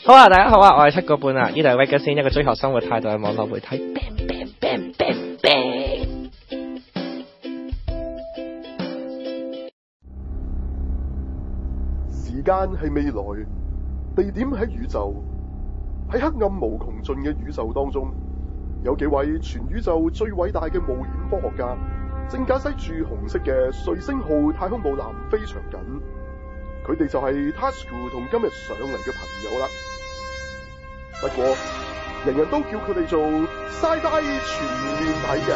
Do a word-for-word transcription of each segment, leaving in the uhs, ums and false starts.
好啊，大家好啊，我係七個半啊，呢度係 Vegas 先，一個追求生活態度嘅網絡媒體。Bang bang bang bang bang。 時間係未來，地點喺宇宙，喺黑暗無窮盡嘅宇宙當中，有幾位全宇宙最偉大嘅冒險科學家，正駕駛住紅色嘅瑞星號太空母艦非常緊。佢哋就係 Tasuku 同今日上嚟嘅朋友啦。不過，人人都叫佢哋做 Sci-Fi 全面睇嘅。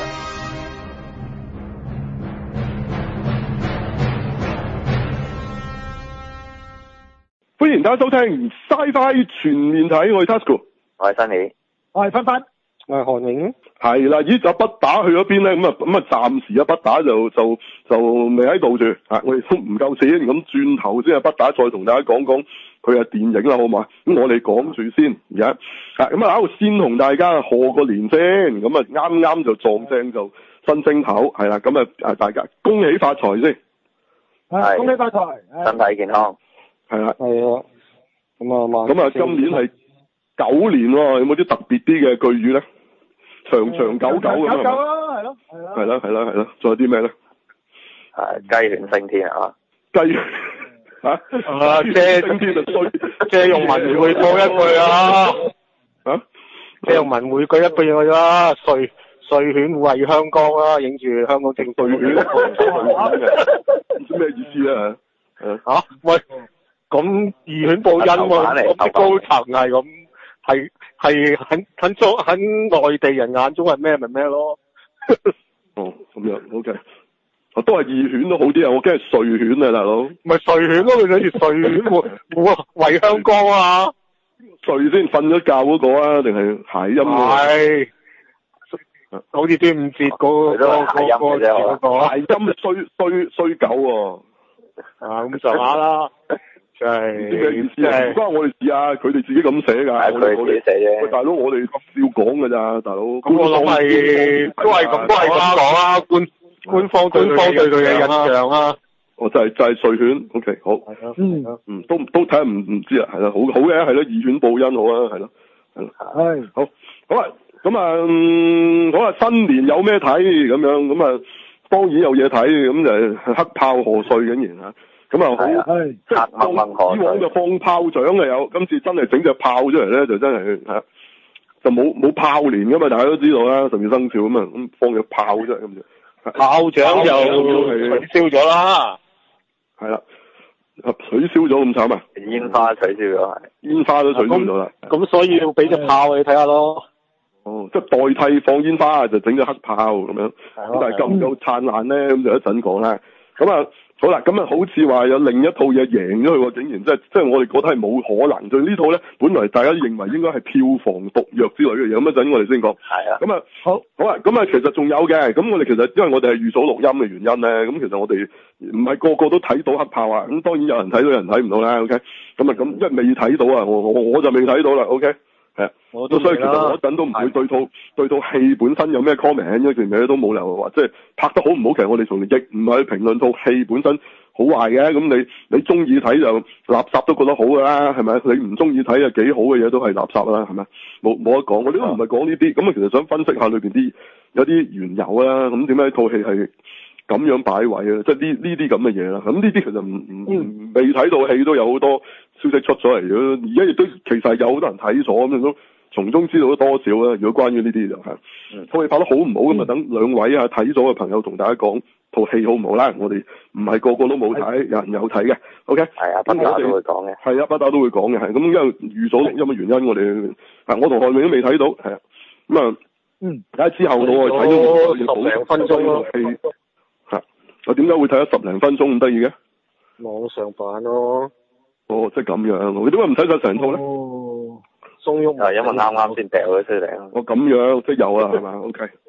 歡迎大家收聽 Sci-Fi 全面睇，我係 Tasuku， 我係 Sunny， 我係芬芬， 我係韓永。 係啦，咦就不打去咗邊咧？咁啊咁啊，暫時啊不打就就就未喺度住啊！我哋都唔夠錢，咁轉頭先啊不打再同大家講講佢嘅電影啦，好嘛？咁我哋講住先，而家啊咁啊喺度先同大家賀個年先，咁啊啱啱就撞正就新正頭，係啦，咁啊啊大家恭喜發財先， 係恭喜發財， 身體健康， 係啦， 係啊，咁啊咁啊今年係九年喎，有冇啲特別啲嘅句語咧？長長久久咁久久咯，係咯， 係啦係啦係啦，仲有啲咩咧？ 係雞犬升天啊！ 雞嚇啊借升天就衰， 借用文匯報一句啊！ 嚇借用文匯句一句嘢啦，瑞瑞犬護衛香港啦，影住香港政府瑞犬唔知咩意思啊？ 嚇喂，咁義犬報恩喎，咁高層係咁。係係喺喺中喺內地人眼中係咩咪咩咯？ 哦，咁樣 OK，啊都係義犬都好啲啊！我驚係瑞犬啊，大佬。 咪瑞犬咯，佢諗住瑞犬護護衛香港啊！ 瑞先瞓咗覺嗰個啊，定係諧音啊？ 係，好似端午節嗰個嗰個嗰個諧音衰衰衰狗喎。 啊咁上下啦。真係唔知咩意思啊？唔關我哋事啊，佢哋自己咁寫㗎。 係佢哋自己寫啫。 喂，大佬，我哋笑講㗎咋，大佬。 咁我諗係都係咁都係咁講啊，官官方官方對佢嘅印象啊。 哦，就係就係瑞犬 ，OK，好。 係啊。嗯。 嗯，都都睇下唔唔知啊，係啦，好好嘅，係咯，義犬報恩好啊，係咯，係咯。 係。 好，好啊，咁啊，嗯，好啊，新年有咩睇咁樣？咁啊，當然有嘢睇，咁就係黑豹賀歲竟然啊！咁啊好，即係以往就放炮仗嘅有，今次真係整隻炮出嚟咧，就真係嚇，就冇冇炮年噶嘛，大家都知道啦，十二生肖咁啊，咁放隻炮出嚟咁就， 炮仗就取消咗啦， 係啦，取消咗咁慘啊！ 煙花取消咗係， 煙花都取消咗啦。 咁所以要俾隻炮你睇下咯。 哦，即係代替放煙花就整隻黑炮咁樣，咁但係夠唔夠燦爛咧？咁就一陣講啦。咁啊。好啦，咁啊，好似話有另一套嘢贏咗佢喎，竟然即係即係我哋覺得係冇可能。就呢套咧，本來大家認為應該係票房毒藥之類嘅嘢，咁一陣我哋先講。 係啊。 咁啊，好，好啊，咁啊，其實仲有嘅。咁我哋其實因為我哋係預早錄音嘅原因咧，咁其實我哋唔係個個都睇到黑豹啊。咁當然有人睇到，有人睇唔到啦。OK。咁啊，咁因為未睇到啊，我我我就未睇到啦。OK。係啊。我都所以其實我嗰陣都唔會對套對套戲本身有咩 comment，因為其實都冇理由話即係拍得好唔好。其實我哋從亦唔係去評論套戲本身好壞嘅。咁你你中意睇就垃圾都覺得好㗎啦，係咪？你唔中意睇啊幾好嘅嘢都係垃圾啦，係咪？冇冇得講。我哋都唔係講呢啲。咁啊，其實想分析下裏邊啲有啲緣由啊。咁點解套戲係咁樣擺位啊？即係呢呢啲咁嘅嘢啦。咁呢啲其實唔唔未睇到戲都有好多消息出咗嚟咯。而家亦都其實有好多人睇咗咁樣都。從中知道咗多少啦？如果關於呢啲就係套戲拍得好唔好咁啊？等兩位啊睇咗嘅朋友同大家講套戲好唔好啦。我哋唔係個個都冇睇，有人有睇嘅。OK， 係啊，不打都會講嘅。係啊，不打都會講嘅。係咁，因為預早錄音嘅原因，我哋啊，我同漢永都未睇到，係啊。咁啊，嗯，睇下之後到我哋睇咗十零分鐘咯。戲嚇，我點解會睇咗十零分鐘咁得意嘅？ 網上版咯。 哦，即係咁樣。你點解唔睇晒成套咧？ 哦。鬆郁係因為啱啱先掉咗出嚟。 我咁樣即係有啊，係嘛？OK，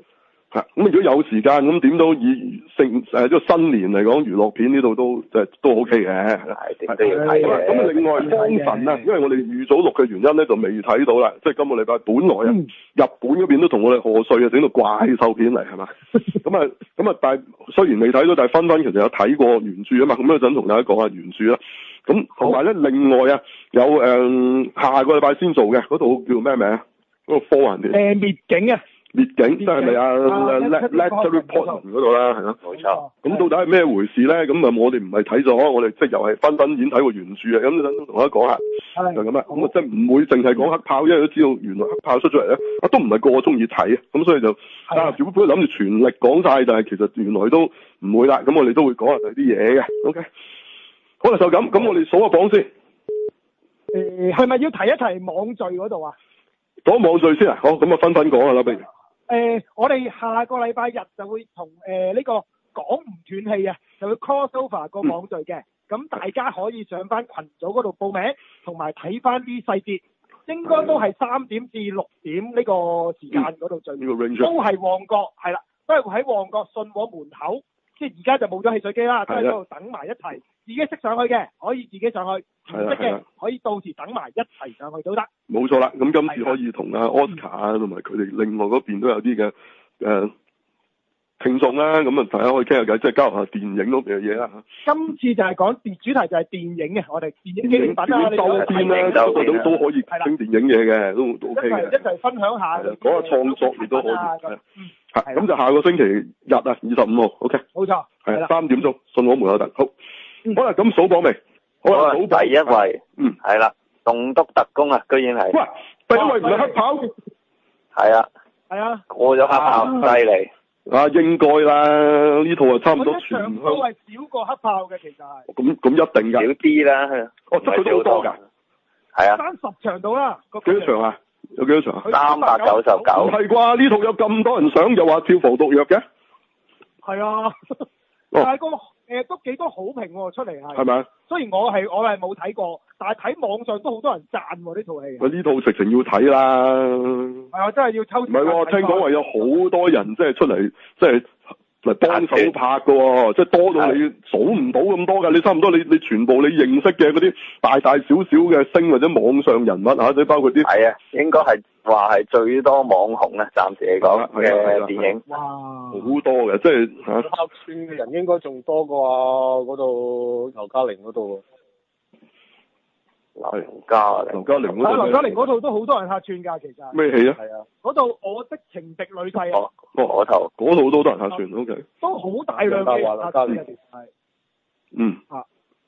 咁如果有時間咁點都以聖誒即係新年嚟講，娛樂片呢度都即係都 OK 嘅。 係點都要睇嘅。 咁另外方神啊，因為我哋預早錄嘅原因咧，就未睇到啦。即係今個禮拜本來啊，嗯、日本嗰邊都同我哋賀歲啊，整到怪獸片嚟係嘛？咁啊咁啊，但係雖然未睇到，但係芬芬其實有睇過原著啊嘛。咁一陣同大家講下原著啦。咁同埋咧，另外啊，有誒、呃、下個禮拜先做嘅嗰套叫咩名啊？嗰、嗰個科幻片。誒滅境啊！ 滅境，即係咪啊 Natalie Portman 嗰度啦，係咯， 冇錯。 咁到底係咩回事咧？咁啊，我哋唔係睇咗，我哋即係又係紛紛已經睇過原著啊。咁等同我講下，就咁啦。咁啊，即係唔會淨係講黑豹，因為都知道原來黑豹出咗嚟咧，啊都唔係個個中意睇啊。咁所以就啊，小本諗住全力講晒，但係其實原來都唔會啦。咁我哋都會講下第啲嘢嘅。OK，好啦，就咁。咁我哋數下榜先。 誒，係咪要提一提網聚嗰度啊？ 講網聚先啊。好，咁啊，紛紛講下啦，不如。 誒、呃，我哋下個禮拜日就會同誒呢個講唔斷氣啊，就會 cross over 個網聚嘅。咁、嗯、大家可以上翻群組嗰度報名，同埋睇翻啲細節，應該都係三點至六點呢個時間嗰度聚，嗯這個、都係旺角，係啦，都係喺旺角信和門口。即係而家就冇咗汽水機啦，都喺嗰度等埋一齊，自己識上去嘅可以自己上去，唔識嘅可以到時等埋一齊上去都得。冇錯啦，咁今次可以同阿 Oscar 啊，同埋佢哋另外嗰邊都有啲嘅誒聽眾啦，咁啊大家可以傾下偈，即係交流下電影嗰邊嘅嘢啦。今次就係講電主題就係電影嘅，我哋電影紀念品啊， 周邊啦，都都都可以傾電影嘢嘅，都都 OK 嘅。 一齊分享下， 講下創作亦都可以。係，咁就下個星期日啊，二十五號 ，OK。冇錯。係三點鐘，信和門口等。好，好啦，咁數榜未？好啦，數第一位，嗯，係啦，棟篤特工啊，居然係。 喂，第一位唔係黑豹？ 係啊。 係啊。 過咗黑豹，犀利。 啊，應該啦，呢套啊差唔多全香。 都係少過黑豹嘅，其實係。 咁咁一定㗎。 少啲啦。 哦，即係佢都好多㗎。 係啊。 三十場到啦。 幾多場啊？有幾多場啊？ 三百九十九。 唔係啩？呢套有咁多人上，又話票房毒藥嘅？ 係啊。但係個誒都幾多好評喎，出嚟係。係咪？雖然我係我係冇睇過，但係睇網上都好多人讚喎呢套戲。 喂，呢套直情要睇啦。 係啊，真係要抽。唔係喎，聽講話有好多人即係出嚟，即係嚟幫手拍噶喎，即係多到你數唔到咁多㗎。你差唔多你你全部你認識嘅嗰啲大大小小嘅星或者網上人物嚇，即包括啲。係啊，應該係話係最多網紅啊，暫時嚟講嘅電影。 哇！ 好多嘅，即係嚇。 客串嘅人應該仲多過啊嗰度劉嘉玲嗰度。 劉嘉劉嘉玲嗰度。 劉嘉玲嗰度都好多人客串㗎，其實。 咩戲啊？ 係啊。嗰度我的情敵女婿啊。 哦，嗰頭嗰度都多人客串 ，O K。 都好大量嘅客串嘅，其實係。 嗯。 啊。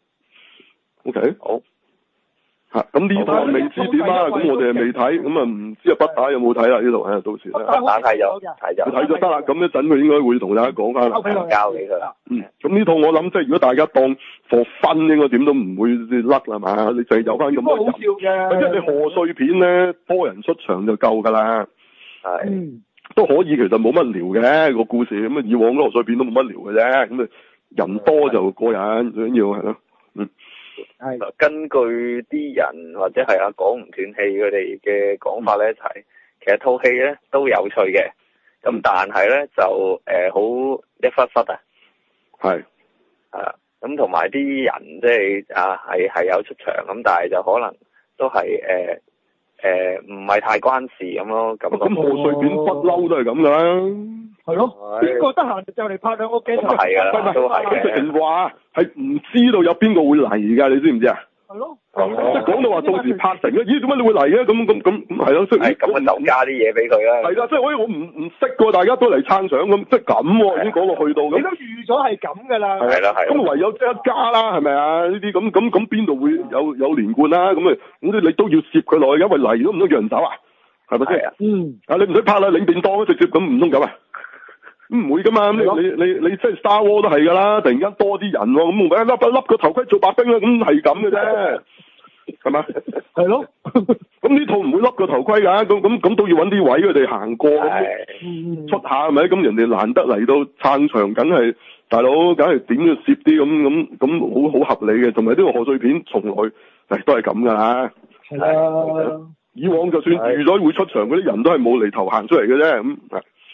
O K。好。嚇！咁呢套未知點啊？咁我哋係未睇，咁啊唔知啊不打有冇睇啦？呢度喺度到時咧。 不打睇咗，睇咗。 睇咗得啦，咁一陣佢應該會同大家講翻啦。 交俾佢啦。 嗯。咁呢套我諗即係如果大家當for fun應該點都唔會甩啦嘛，你就係有翻咁多人。 好笑嘅。 即係你賀歲片咧，多人出場就夠㗎啦。 係。 嗯。 都可以，其實冇乜聊嘅個故事，咁啊以往啲賀歲片都冇乜聊嘅啫，咁啊人多就過癮，最緊要係咯。嗯。 係根據啲人或者係啊講唔斷氣佢哋嘅講法咧，就係其實套戲咧都有趣嘅，咁但係咧就誒好一忽忽啊，係啊，咁同埋啲人即係啊係係有出場咁，但係就可能都係誒誒唔係太關事咁咯，咁咁賀歲片不嬲都係咁噶啦， 係咯，邊個得閒就嚟拍兩個鏡頭， 係啊，都係嘅。 直情話係唔知道有邊個會嚟噶，你知唔知啊？ 係咯， 即係講到話到時拍成，咦點解你會嚟嘅？咁咁咁咁係咯，即係咁啊就加啲嘢俾佢啦。係啦，即係我我唔唔識噶，大家都嚟撐場咁，即係咁喎，已經講落去到咁。 你都預咗係咁噶啦。 係啦係。 咁唯有即係一加啦，係咪啊？呢啲咁咁咁邊度會有有連貫啦？咁啊咁你都要攝佢落去，因為嚟都唔通讓人走啊？係咪先？ 嗯。 啊你唔使拍啦，領便當直接咁唔通咁啊？唔會噶嘛，你你你你即係 Star Wars 都係噶啦，突然間多啲人喎，咁咪一笠一笠個頭盔做白兵啦，咁係咁嘅啫，係嘛？ 係咯， 咁呢套唔會笠個頭盔噶，咁咁咁都要揾啲位佢哋行過，出下係咪？咁人哋難得嚟到撐場，梗係大佬，梗係點要攝啲咁咁咁好好合理嘅，同埋呢個賀歲片從來誒都係咁噶啦。係啦，以往就算預咗會出場嗰啲人都係冇厘頭行出嚟嘅啫，咁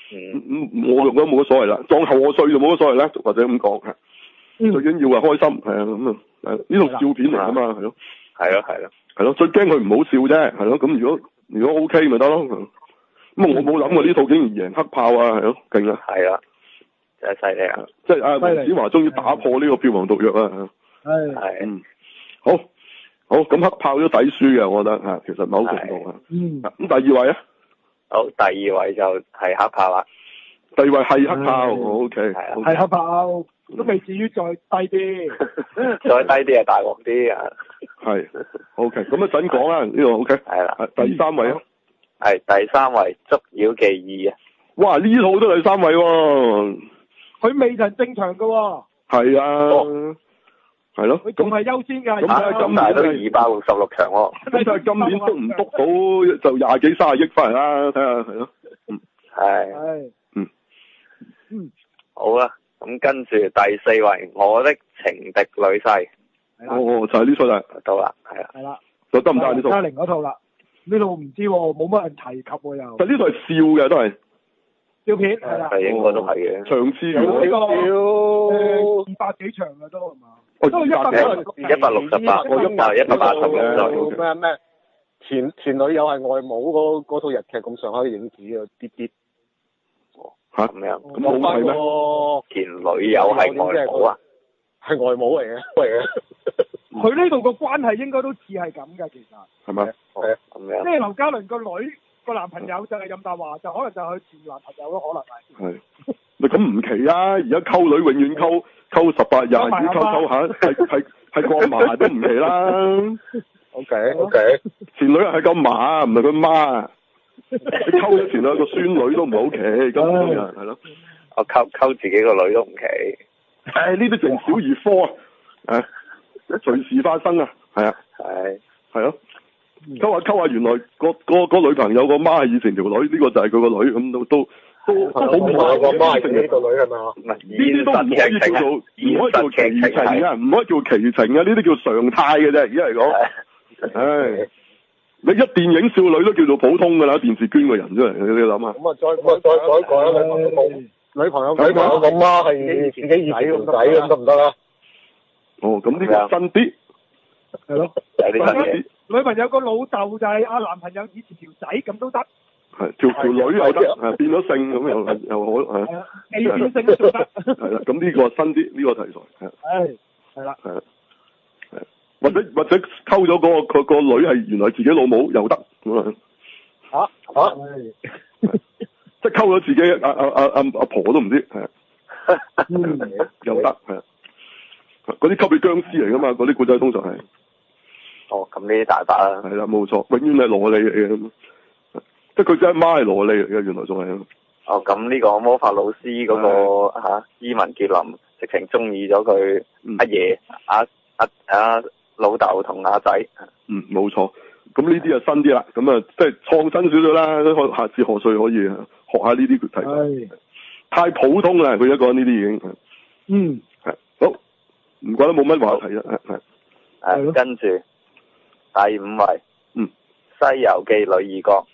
嗯， 嗯我用都冇乜所謂啦，裝賀歲就冇乜所謂啦，或者咁講嚇。 嗯、 最緊要係開心，係啊咁啊，呢套笑片嚟㗎嘛，係咯， 係咯係咯， 係咯，最驚佢唔好笑啫，係咯，咁如果如果 OK 咪得咯，咁啊我冇諗過呢套竟然贏黑豹啊，係咯，勁啊， 係啊，真係犀利啊， 即係阿黃子華終於打破呢個票房毒藥啊， 係係， 嗯，好，好，咁黑豹都抵輸嘅，我覺得嚇，其實某程度啊， 嗯， 咁第二位啊， 好，第二位就係黑豹啦， 第二位係黑豹，OK， 係黑豹。都未至於再低啲， 再低啲啊，大鑊啲啊。 係 ，OK，咁一陣講啦，呢個 OK。係啦，第三位啊。 係第三位《捉妖記二》啊。 哇！呢套都第三位喎。 佢未曾正常㗎喎。 係啊。係咯。 佢仲係優先㗎。 咁睇下今年都二百六十六場喎。 咁睇下今年篤唔篤到就廿幾卅億翻嚟啦，睇下係咯。嗯。 係。 係。 嗯。 嗯。 好啦。咁跟住第四位，我的情敵女婿。 哦，就係呢出啦。 到啦，係啊。 係啦。 就得唔得呢套？ 嘉玲嗰套啦，呢套唔知喎，冇乜人提及喎又。 但呢套係笑嘅都係。 笑片係啦。 係應該都係嘅。 長次嘅。 呢個誒二百幾場嘅都係嘛？ 哦， 都一百一百六十八，我一百一百八十六咩咩？前前女友係外母嗰嗰套日劇咁上下嘅影子啊，啲啲。 吓咁樣， 咁好睇咩？ 前女友係外母啊， 係外母嚟嘅，嚟嘅。 佢呢度個關係應該都似係咁嘅，其實係咪？ 係啊，咁樣。 即係劉嘉倫個女個男朋友就係任達華，就可能就係佢前男朋友咯，可能係。 係。咪咁唔奇啊！而家溝女永遠溝溝十八廿二溝溝下，係係係個嫲都唔奇啦。 O K O K， 前女係個嫲，唔係佢媽。你溝咗前兩個孫女都唔好奇，咁樣係咯。 我溝溝自己個女都唔奇。 唉，呢啲淨小兒科啊，誒，隨時發生啊，係啊， 係係咯，溝下溝下，原來個個個女朋友個媽係以前條女，呢個就係佢個女，咁都都都都好唔係個媽係自己個女係嘛？呢啲都唔可以叫做唔可以叫奇情啊，唔可以叫奇情啊，呢啲叫常態嘅啫，而家嚟講，唉。你一電影少女都叫做普通噶啦，電視捐個人出嚟，你諗下。 咁啊，再咁啊，再改改啦，女朋友女朋友女朋友個媽係自己仔咁仔咁得唔得啊？ 哦，咁呢個新啲， 係咯， 有啲新嘢。 女朋友個老豆就係阿男朋友以前條仔，咁都得。 係條條女又得，係變咗性咁又又好係。 係變性都做得。 係啦，咁呢個新啲呢個題材係。 係係啦。 係。或者或者溝咗嗰個佢個女係原來自己老母又得咁啊！ 嚇嚇， 即係溝咗自己阿阿阿阿阿婆都唔知係，又得係，嗰啲吸血僵屍嚟噶嘛？嗰啲古仔通常係。 哦，咁呢啲大把啦。 係啦，冇錯，永遠係蘿莉嚟嘅，即係佢真係媽係蘿莉嚟嘅，原來仲係。 哦，咁呢個魔法老師嗰個嚇伊文傑林直情中意咗佢阿爺阿阿阿。老豆同阿仔， 嗯，冇錯。咁呢啲就新啲啦，咁啊，即係創新少少啦。可下次賀歲可以學下呢啲題材。太普通啦，佢一個呢啲已經。 嗯， 係好，唔覺得冇乜話題啦，係。 係跟住第五位， 嗯， 《西遊記》女二角。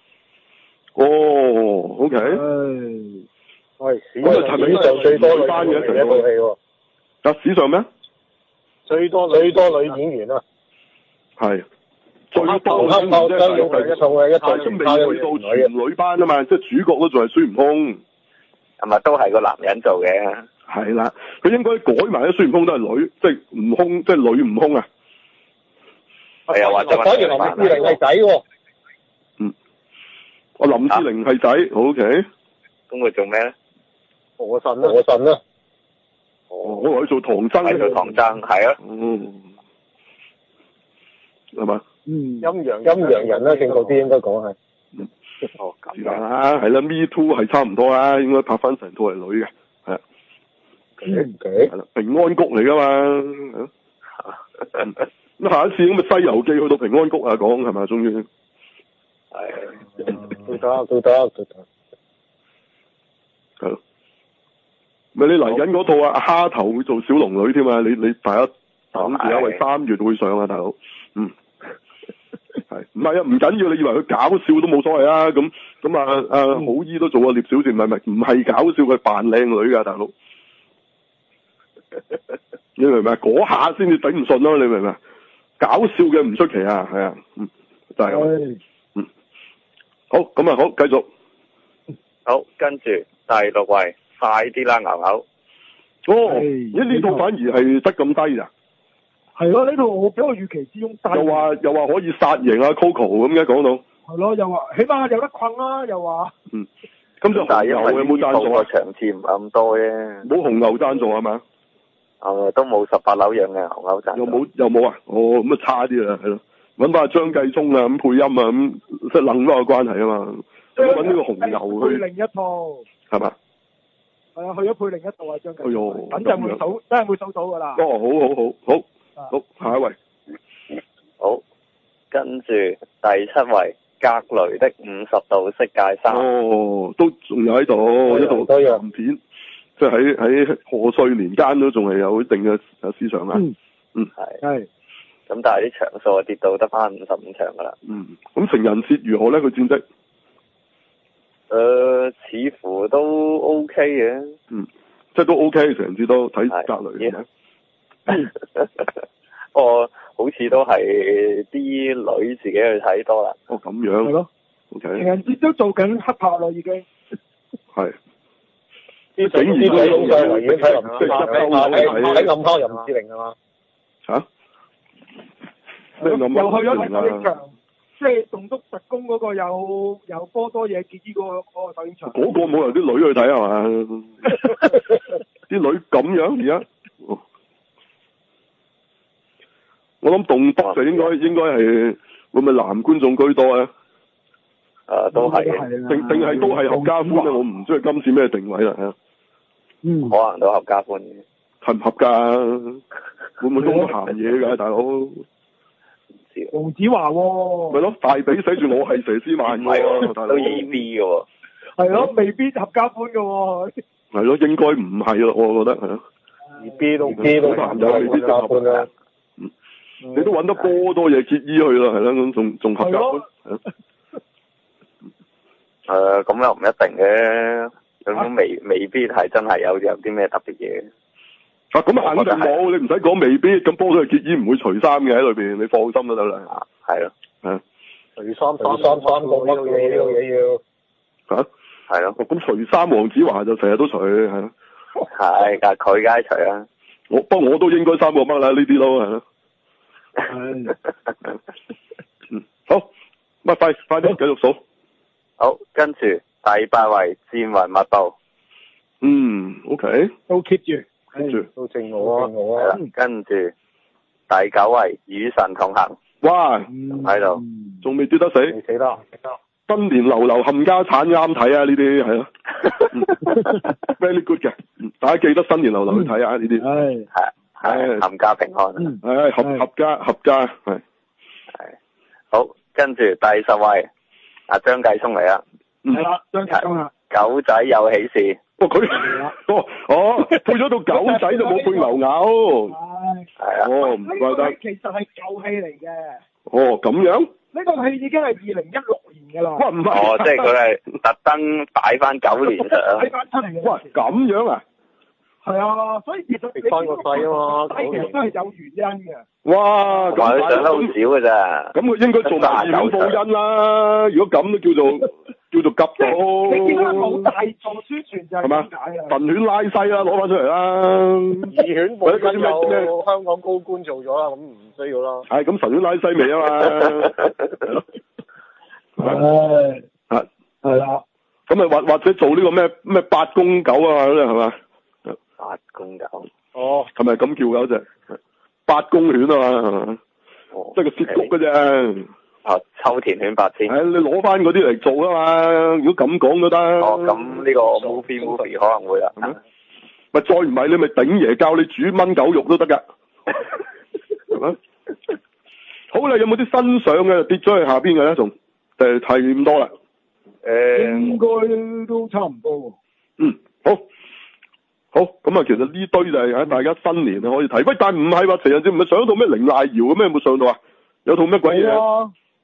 哦 ，OK。 係史上史上最多女班嘅一套戲喎。 啊，史上咩？最多最多女演員啊， 係最多女黑豹相擁係一套嘅一套， 都未去到全女班啊嘛，即係主角都仲係孫悟空， 係咪都係個男人做嘅？ 係啦，佢應該改埋啲孫悟空都係女，即係悟空，即係女悟空啊。 係啊，或者反而林志玲係仔喎。 嗯，我林志玲係仔 ，OK。 咁佢做咩咧？ 火神啊，火神啊。 哦，我話佢做唐僧， 係做唐僧，係啊， 嗯，係嘛？ 嗯， 陰陽陰陽人啦，正確啲應該講係。 哦，咁是但啦，係啦 ，Me Too 係差唔多啦，應該拍翻成套係女嘅，係啊，係啦，平安谷嚟噶嘛，咁下一次咁咪《西遊記》去到平安谷啊講係咪？終於係， 都得都得都得， 係咯。咪你嚟緊嗰套啊，蝦頭會做小龍女添啊！你你大家等住啊，喂，三月會上啊，大佬，嗯，係唔唔係啊，唔緊要，你以為佢搞笑都冇所謂啊，咁咁啊啊好姨都做過聶小倩，唔係唔係唔係搞笑，佢扮靚女㗎大佬，你明唔明啊？嗰下先至頂唔順咯，你明唔明啊？搞笑嘅唔出奇啊，係啊，嗯，就係咁，嗯，好，咁啊好，繼續， 好，跟住第六位，快啲啦，牛牛。 哦，咦呢套反而係得咁低咋？ 係咯，呢套我比我預期之中低。 又話又話可以殺贏啊 Coco 咁嘅講到。係咯，又話起碼有得困啦，又話。 嗯。咁就紅牛有冇贊助啊？ 場次唔係咁多啫。 冇紅牛贊助係嘛？ 誒，都冇十八樓樣嘅紅牛贊助。 又冇又冇啊？哦，咁啊差啲啦，係咯。揾翻阿張繼聰啊，咁配音啊，咁即係楞翻個關係啊嘛。揾呢個紅牛去。 配另一套。係嘛？ 係啊，去咗配另一套啊，張繼聰。 哎呦， 等陣會數，真係會數到㗎啦。 哦，好好好好。好，下一位。 好，跟住第七位，格雷的五十度色戒三。 哦，都仲有喺度，一套鹹片，即係喺喺賀歲年間都仲係有一定嘅市場啦。嗯，嗯係。係。咁但係啲場數啊跌到得翻五十五場噶啦。 嗯，咁成人節如何咧？佢戰績？誒、 呃，似乎都 OK 嘅。 嗯，即係都 OK，成人節都睇格雷嘅。我好似都係啲女自己去睇多啦。 哦，咁樣。係咯。O K。 情人節都做緊黑豹咯，已經。 係。 啲整啲仔老細圍繞睇林即係一包睇睇暗黑任志玲啊嘛。 嚇？ 又去咗睇首映場，即係棟篤特工嗰個有有波多野結衣嗰個嗰個首映場。 嗰個冇由啲女去睇係嘛？啲女咁樣而家。我諗棟篤就應該應該係會唔會男觀眾居多咧？ 誒，都係， 定定係都係合家歡咧？我唔知佢今次咩定位啦，係啊。 嗯，可能都合家歡嘅。 合唔合噶？會唔會咁多鹹嘢噶，大佬？ 黃子華喎。 咪咯，大髀寫住我係佘詩曼喎，大佬。 都二 B 嘅喎。 係咯，未必合家歡嘅喎。 係咯，應該唔係咯，我覺得係咯。 二 B 都 B 都男友未必合歡啦。 你都揾得波多嘢結衣去啦，係啦，咁仲仲合格。 誒，咁又唔一定嘅，咁未未必係真係有有啲咩特別嘢。 啊，咁肯定冇，你唔使講未必，咁波多嘢結衣唔會除衫嘅喺裏邊，你放心都得啦。 係咯， 係。 除衫除衫三個乜嘢呢個嘢要？ 嚇？ 係咯。 咁除衫黃子華就成日都除，係咯。 係，但係佢梗係除啦。 我不過我都應該三個乜啦，呢啲咯，係咯。 係， 嗯，好，乜快快啲繼續數。 好，跟住第八位戰雲密布。 嗯 ，OK， 都 keep 住 ，keep 住， 都正我啊，我啊。 跟住第九位與神同行。 哇， 喺度， 仲未跌得死。 未死得， 新年流流冚家產啱睇啊！呢啲係咯，very good 嘅，大家記得新年流流去睇下呢啲。 係係。係冚家平安， 係合合家合家係係好，跟住第十位阿張繼聰嚟啦， 係啦，張繼聰啊， 狗仔有喜事， 哦佢哦哦配咗到狗仔就冇配牛牛， 係啊， 哦唔怪得， 其實係舊戲嚟嘅， 哦咁樣， 呢個戲已經係二零一六年噶啦， 哇唔係， 哦即係佢係特登擺翻九年上， 擺翻出嚟嘅， 哇咁樣啊？ 係啊，所以其實你翻個細啊嘛， 其實都係有原因嘅。 哇， 咁佢上得好少嘅咋？ 咁佢應該做埋二五報恩啦。如果咁都叫做叫做急到。 你見到冇大做宣傳就係點解啊？ 神犬拉西啦，攞翻出嚟啦。 二犬本身有香港高官做咗啦，咁唔需要啦。 係咁神犬拉西未啊嘛？ 係係係啦。 咁啊或或者做呢個咩咩八公狗啊嗰啲係嘛？ 八公狗， 哦， 係咪咁叫嘅嗰隻？八公犬啊嘛，係嘛？哦，即係個涉谷嘅啫。 哦，秋田犬八千。 係你攞翻嗰啲嚟做啊嘛？如果咁講都得。 哦，咁呢個 movie movie 可能會啦。 咪再唔係你咪頂爺教你煮炆狗肉都得㗎。係咪？好啦，有冇啲新相嘅跌咗去下邊嘅咧？仲誒係咁多啦。 誒， 應該都差唔多。 嗯，好。好，咁啊，其實呢堆就係喺大家新年可以睇。喂，但係唔係話成日唔係上一套咩凌麗瑤嘅咩？有冇上到啊？有套咩鬼嘢？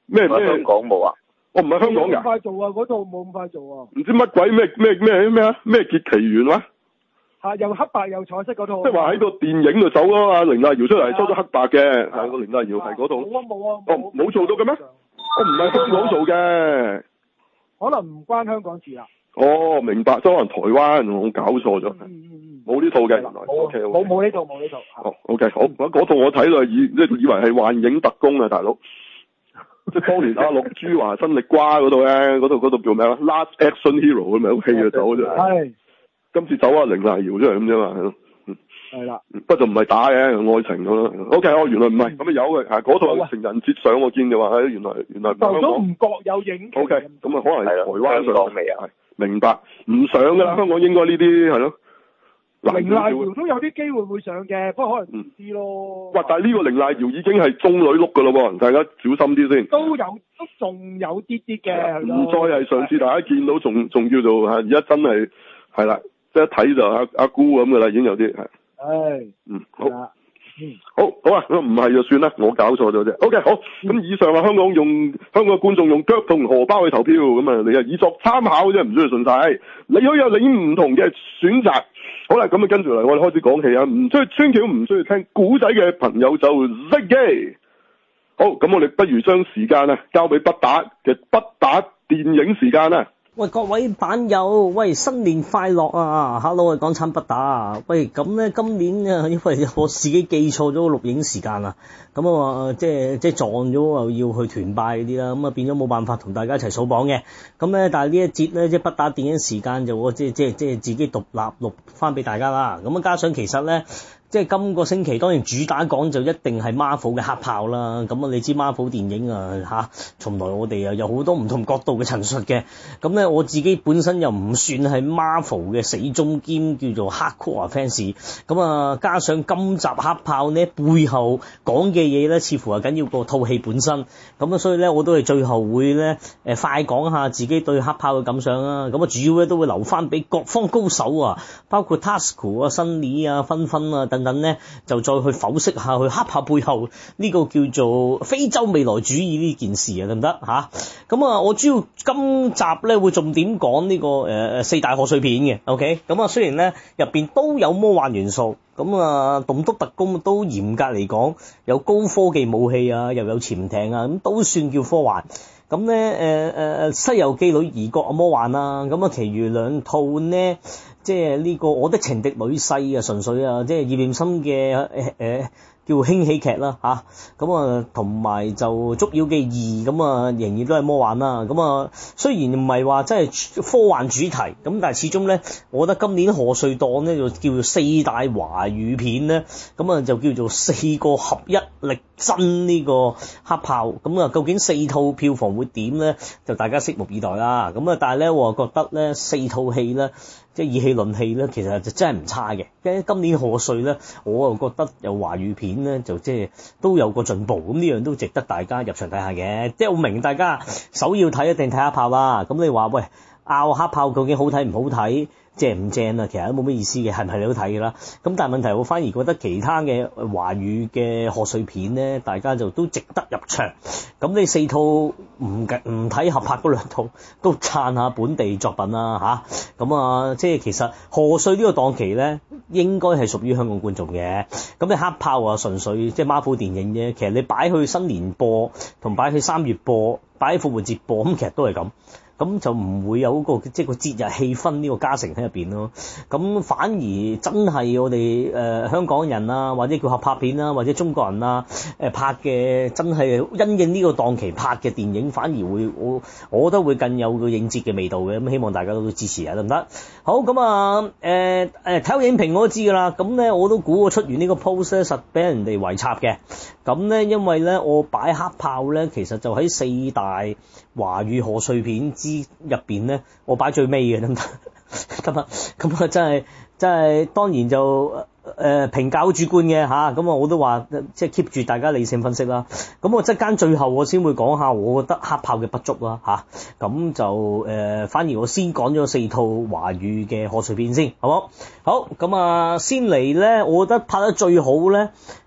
咩咩香港冇啊？ 我唔係香港㗎。 冇咁快做啊！嗰套冇咁快做啊！ 唔知乜鬼咩咩咩咩啊？咩結奇緣哇？ 嚇、啊！又黑白又彩色嗰套。 即係話喺個電影度走咯嘛，凌麗瑤出嚟收咗黑白嘅，係個凌麗瑤係嗰套。 冇啊冇啊！ 哦，冇做到嘅咩？我唔係香港做嘅。 可能唔關香港事啦。 哦，明白，即可能台灣，我搞錯咗。 嗯嗯嗯。 冇呢套嘅，原來。 冇冇冇呢套冇呢套。 哦 ，OK， 好，嗰套我睇到以即係以為係幻影特工啊，大佬。即係當年阿陸珠華、新力瓜嗰度咧，嗰度嗰度叫咩啊 ？Last Action Hero 咁咪好戲啊，走啫。係。今次走阿凌麗瑤出嚟咁啫嘛，係咯。係啦。不過就唔係打嘅，愛情咁咯。OK，哦，原來唔係，咁啊有嘅，係嗰套情人節上我見嘅話，原來原來。就都唔覺有影。OK，咁啊可能係台灣上未啊？係。明白，唔上㗎啦，香港應該呢啲係咯。凌麗瑤都有啲機會會上嘅，不過可能唔知咯。哇！但係呢個凌麗瑤已經係中女碌㗎咯喎，大家小心啲先。都有，都仲有啲啲嘅。唔再係上次大家見到仲仲叫做而家真係係啦，即係一睇就阿阿姑咁㗎啦，已經有啲係。唉。嗯，好。嗯，好，好啊，唔係就算啦，我搞錯咗啫。OK， 好，咁以上話香港用香港嘅觀眾用腳同荷包去投票，咁啊，你啊以作參考啫，唔需要信晒。你可以有你唔同嘅選擇。好啦，咁啊跟住嚟，我哋開始講戲啊，唔需要穿橋，唔需要聽古仔嘅朋友就熄機。好，咁我哋不如將時間啊交俾不打嘅不打電影時間啊。 喂，各位版友，喂，新年快樂啊 ！Hello，港產不打。喂，咁咧今年啊，因為我自己記錯咗個錄影時間啊，咁啊即係即係撞咗又要去團拜嗰啲啦，咁啊變咗冇辦法同大家一齊數榜嘅。咁咧，但係呢一節咧即係不打電影時間就我即係即係即係自己獨立錄翻俾大家啦。咁啊加上其實咧。即係今個星期當然主打講就一定係 Marvel 嘅黑豹啦，咁啊你知 Marvel 電影啊嚇，從來我哋啊有好多唔同角度嘅陳述嘅，咁咧我自己本身又唔算係 Marvel 嘅死忠兼叫做 hardcore fans，咁啊加上今集黑豹呢背後講嘅嘢咧，似乎係緊要過套戲本身，咁啊所以咧我都係最後會咧誒快講下自己對黑豹嘅感想啦，咁啊主要咧都會留翻俾各方高手啊，包括 Tasuku 啊、Sunny 啊、芬芬啊等等咧，就再去剖析下去黑豹背後呢個叫做非洲未來主義呢件事啊，得唔得吓？咁啊，我主要今集咧會重點講呢個誒誒四大賀歲片嘅 ，OK？咁啊，雖然咧入邊都有魔幻元素，咁啊棟篤特工都嚴格嚟講有高科技武器啊，又有潛艇啊，咁都算叫科幻。咁咧誒誒誒《西遊記》女兒國啊魔幻啊，咁啊，其餘兩套呢，即係呢個我的情敵女婿啊，純粹啊，即係葉念琛嘅誒誒叫輕喜劇啦嚇，咁啊同埋就捉妖記二咁啊，仍然都係魔幻啦。咁啊雖然唔係話真係科幻主題，咁但係始終咧，我覺得今年賀歲檔咧就叫做四大華語片咧，咁啊就叫做四個合一力爭呢個黑豹。咁啊究竟四套票房會點咧？就大家拭目以待啦。咁啊但係咧我覺得咧四套戲咧，即係以戲論戲咧，其實就真係唔差嘅。因今年賀歲咧，我又覺得有華語片咧，就即係都有個進步。咁呢樣都值得大家入場睇下嘅。即係我明大家首要睇一定睇黑豹啦。咁你話喂，拗黑豹究竟好睇唔好睇？正唔正啊？其實都冇咩意思嘅，係唔係你都睇㗎啦？咁但係問題，我反而覺得其他嘅華語嘅賀歲片咧，大家就都值得入場。咁你四套唔唔睇合拍嗰兩套，都撐下本地作品啦吓，咁啊，即係其實賀歲呢個檔期咧，應該係屬於香港觀眾嘅。咁你黑豹啊，純粹即係 Marvel 電影啫。其實你擺去新年播，同擺去三月播，擺喺復活節播，咁其實都係咁。咁就唔會有個即係個節日氣氛呢個加成喺入邊咯。咁反而真係我哋誒、呃、香港人啊，或者叫合拍片啊，或者中國人啊誒、呃、拍嘅真係因應呢個檔期拍嘅電影，反而會我我覺得會更有個應節嘅味道嘅。咁希望大家都支持啊，得唔得？好咁啊誒誒睇到影評我都知㗎啦。咁咧我都估我出完呢個 post 咧，實俾人哋圍插嘅。咁咧因為咧我擺黑豹咧，其實就喺四大華語賀歲片之入邊咧，我擺最尾嘅，得唔得？咁啊，咁啊，真係真係，當然就誒、呃、評價好主觀嘅吓，咁啊，我都話即係 keep 住大家理性分析啦。咁我即間最後我先會講下，我覺得黑豹嘅不足啦吓。咁就誒、呃，反而我先講咗四套華語嘅賀歲片先，好冇？好，咁啊，先嚟咧，我覺得拍得最好咧。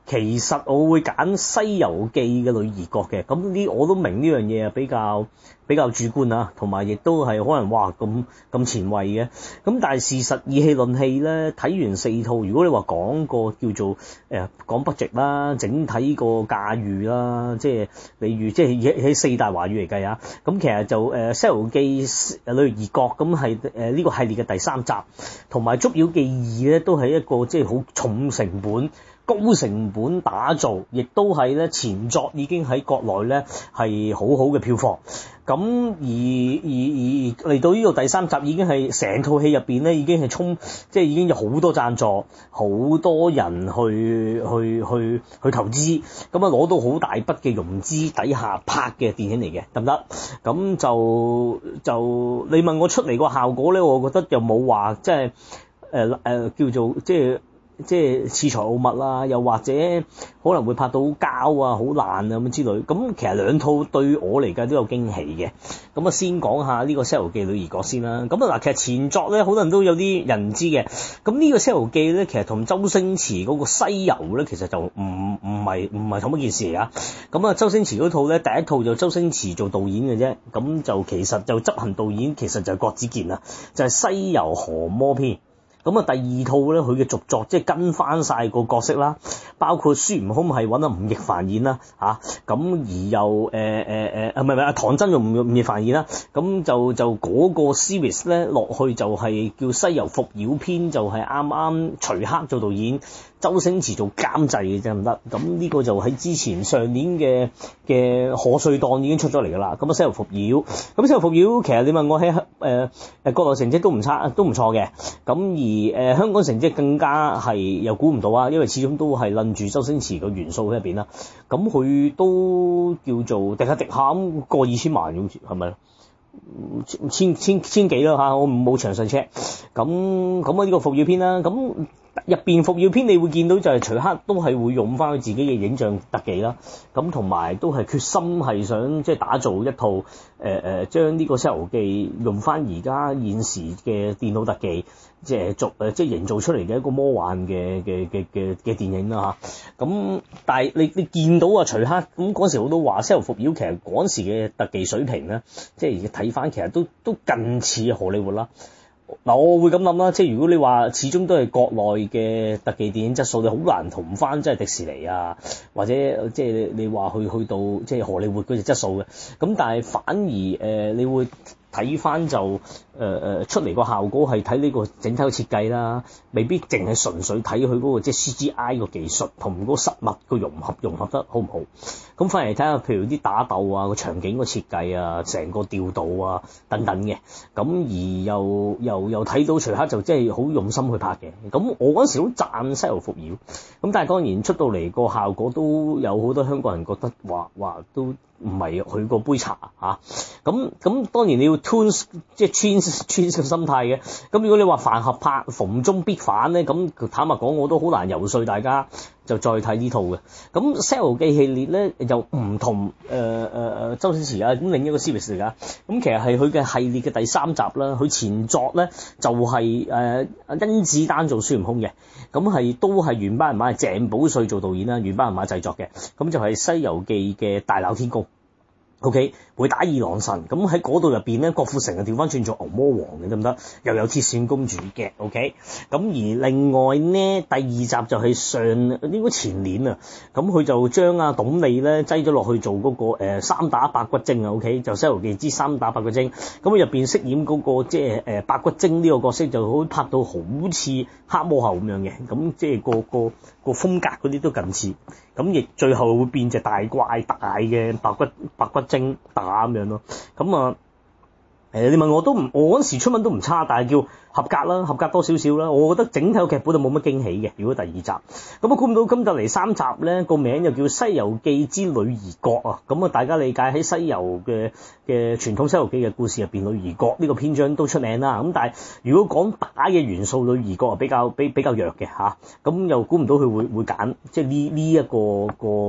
其實我會揀《西遊記》嘅女兒國嘅，咁呢我都明呢樣嘢啊比較比較主觀啊，同埋亦都係可能哇咁咁前衛嘅，咁但係事實以戲論戲咧，睇完四套，如果你話講個叫做誒、呃、講 budget 啦，整體個駕馭啦，即係例如即係喺四大華語嚟計啊，咁其實就誒《西遊記》女兒國咁係誒呢個系列嘅第三集，同埋《捉妖記二》咧都係一個即係好重成本。高成本打造，亦都係咧前作已經喺國內咧係好好嘅票房。咁而而而嚟到呢個第三集已經係成套戲入邊咧已經係衝，即係已經有好多贊助，好多人去去去去投資，咁啊攞到好大筆嘅融資底下拍嘅電影嚟嘅，得唔得？咁就就你問我出嚟個效果咧，我覺得又冇話即係誒誒叫做即係。即係恃才傲物啦，又或者可能會拍到膠啊、好爛啊咁之類。咁其實兩套對我嚟計都有驚喜嘅。咁啊，先講下呢個《西遊記女兒國》先啦。咁啊嗱，其實前作咧，好多人都有啲人知嘅。咁呢個《西遊記》咧，其實同周星馳嗰個西遊咧，其實就唔唔係唔係同一件事嚟啊。咁啊，周星馳嗰套咧，第一套就周星馳做導演嘅啫。咁就其實就執行導演，其實就係郭子健啊，就係《西遊降魔篇》。咁啊，第二套咧，佢嘅續作即係跟翻晒個角色啦，包括孫悟空係揾阿吳亦凡演啦，嚇咁而又誒誒誒啊唔係唔係阿唐僧用吳吳亦凡演啦，咁就就嗰個 series 咧落去就係叫《西遊伏妖篇》，就係啱啱徐克做導演，周星馳做監製嘅啫唔得，咁呢個就喺之前上年嘅嘅賀歲檔已經出咗嚟㗎啦。咁啊，《西遊伏妖》咁《西遊伏妖》其實你問我喺誒誒國內成績都唔差，都唔錯嘅，咁而而誒、呃、香港成績更加係又估唔到啊，因為始終都係撚住周星馳個元素喺入邊啦。咁佢都叫做滴下滴下咁過二千萬，好似係咪？千千千幾啦嚇，我冇詳細 check。咁咁啊呢個伏妖篇啦，咁入邊伏妖篇你會見到就係徐克都係會用翻佢自己嘅影像特技啦，咁同埋都係決心係想即係打造一套誒誒將呢個西遊記用翻而家現時嘅電腦特技，即係做誒即係營造出嚟嘅一個魔幻嘅嘅嘅嘅嘅電影啦嚇。咁但係你你見到啊徐克咁嗰時好多話西遊伏妖其實嗰時嘅特技水平咧，即係睇翻其實都都近似荷里活啦。嗱，我會咁諗啦，即係如果你話始終都係國內嘅特技電影質素，你好難同翻即係迪士尼啊，或者即係你話去去到即係荷里活嗰隻質素嘅。咁但係反而誒、呃，你會睇翻就誒誒、呃、出嚟個效果係睇呢個整體嘅設計啦，未必淨係純粹睇佢嗰個即係 C G I 個技術同嗰個實物個融合融合得好唔好。咁反而睇下譬如啲打鬥啊、個場景個設計啊、成個調度啊等等嘅。咁而又又又睇到徐克就真係好用心去拍嘅。咁我嗰陣時好讚西遊伏妖。咁但係當然出到嚟個效果都有好多香港人覺得話話都唔係佢個杯茶嚇。咁咁當然你要 tune 即係 change change 個心態嘅。咁如果你話凡合拍逢中必反咧，咁坦白講我都好難遊說大家就再睇呢套嘅。咁《西遊記》系列咧又唔同誒誒誒周星馳啊，咁另一個 series 嚟㗎。咁其實係佢嘅系列嘅第三集啦。佢前作咧就係誒甄子丹做孫悟空嘅，咁係都係原班人馬係鄭保瑞做導演啦，原班人馬製作嘅。咁就係《西遊記》嘅大鬧天宮。O.K. 會打二郎神，咁喺嗰度入邊咧，郭富城就調翻轉做牛魔王嘅，得唔得？又有鐵扇公主嘅 ，O.K. 咁而另外呢，第二集就係上應該前年啊，咁佢就將阿董莉咧擠咗落去做嗰、那個、呃、三打白骨精啊 ，O.K. 就《西遊記之三打白骨精》，咁入邊飾演嗰、那個即係誒白骨精呢個角色就好拍到好似黑魔后咁樣嘅，咁即係個個個風格嗰啲都近似，咁亦最後會變隻大怪大嘅白骨白骨精打咁樣咯，咁啊誒你問我都唔，我嗰時出文都唔差，但係叫合格啦，合格多少少啦。我覺得整體個劇本就冇乜驚喜嘅。如果第二集，咁啊估唔到今集嚟三集咧，個名就叫《西遊記之女兒國》啊。咁啊大家理解喺西遊嘅嘅傳統西遊記嘅故事入邊，女兒國呢個篇章都出名啦。咁但係如果講打嘅元素，女兒國啊比較比比較弱嘅嚇。咁又估唔到佢會會揀即係呢呢一個個。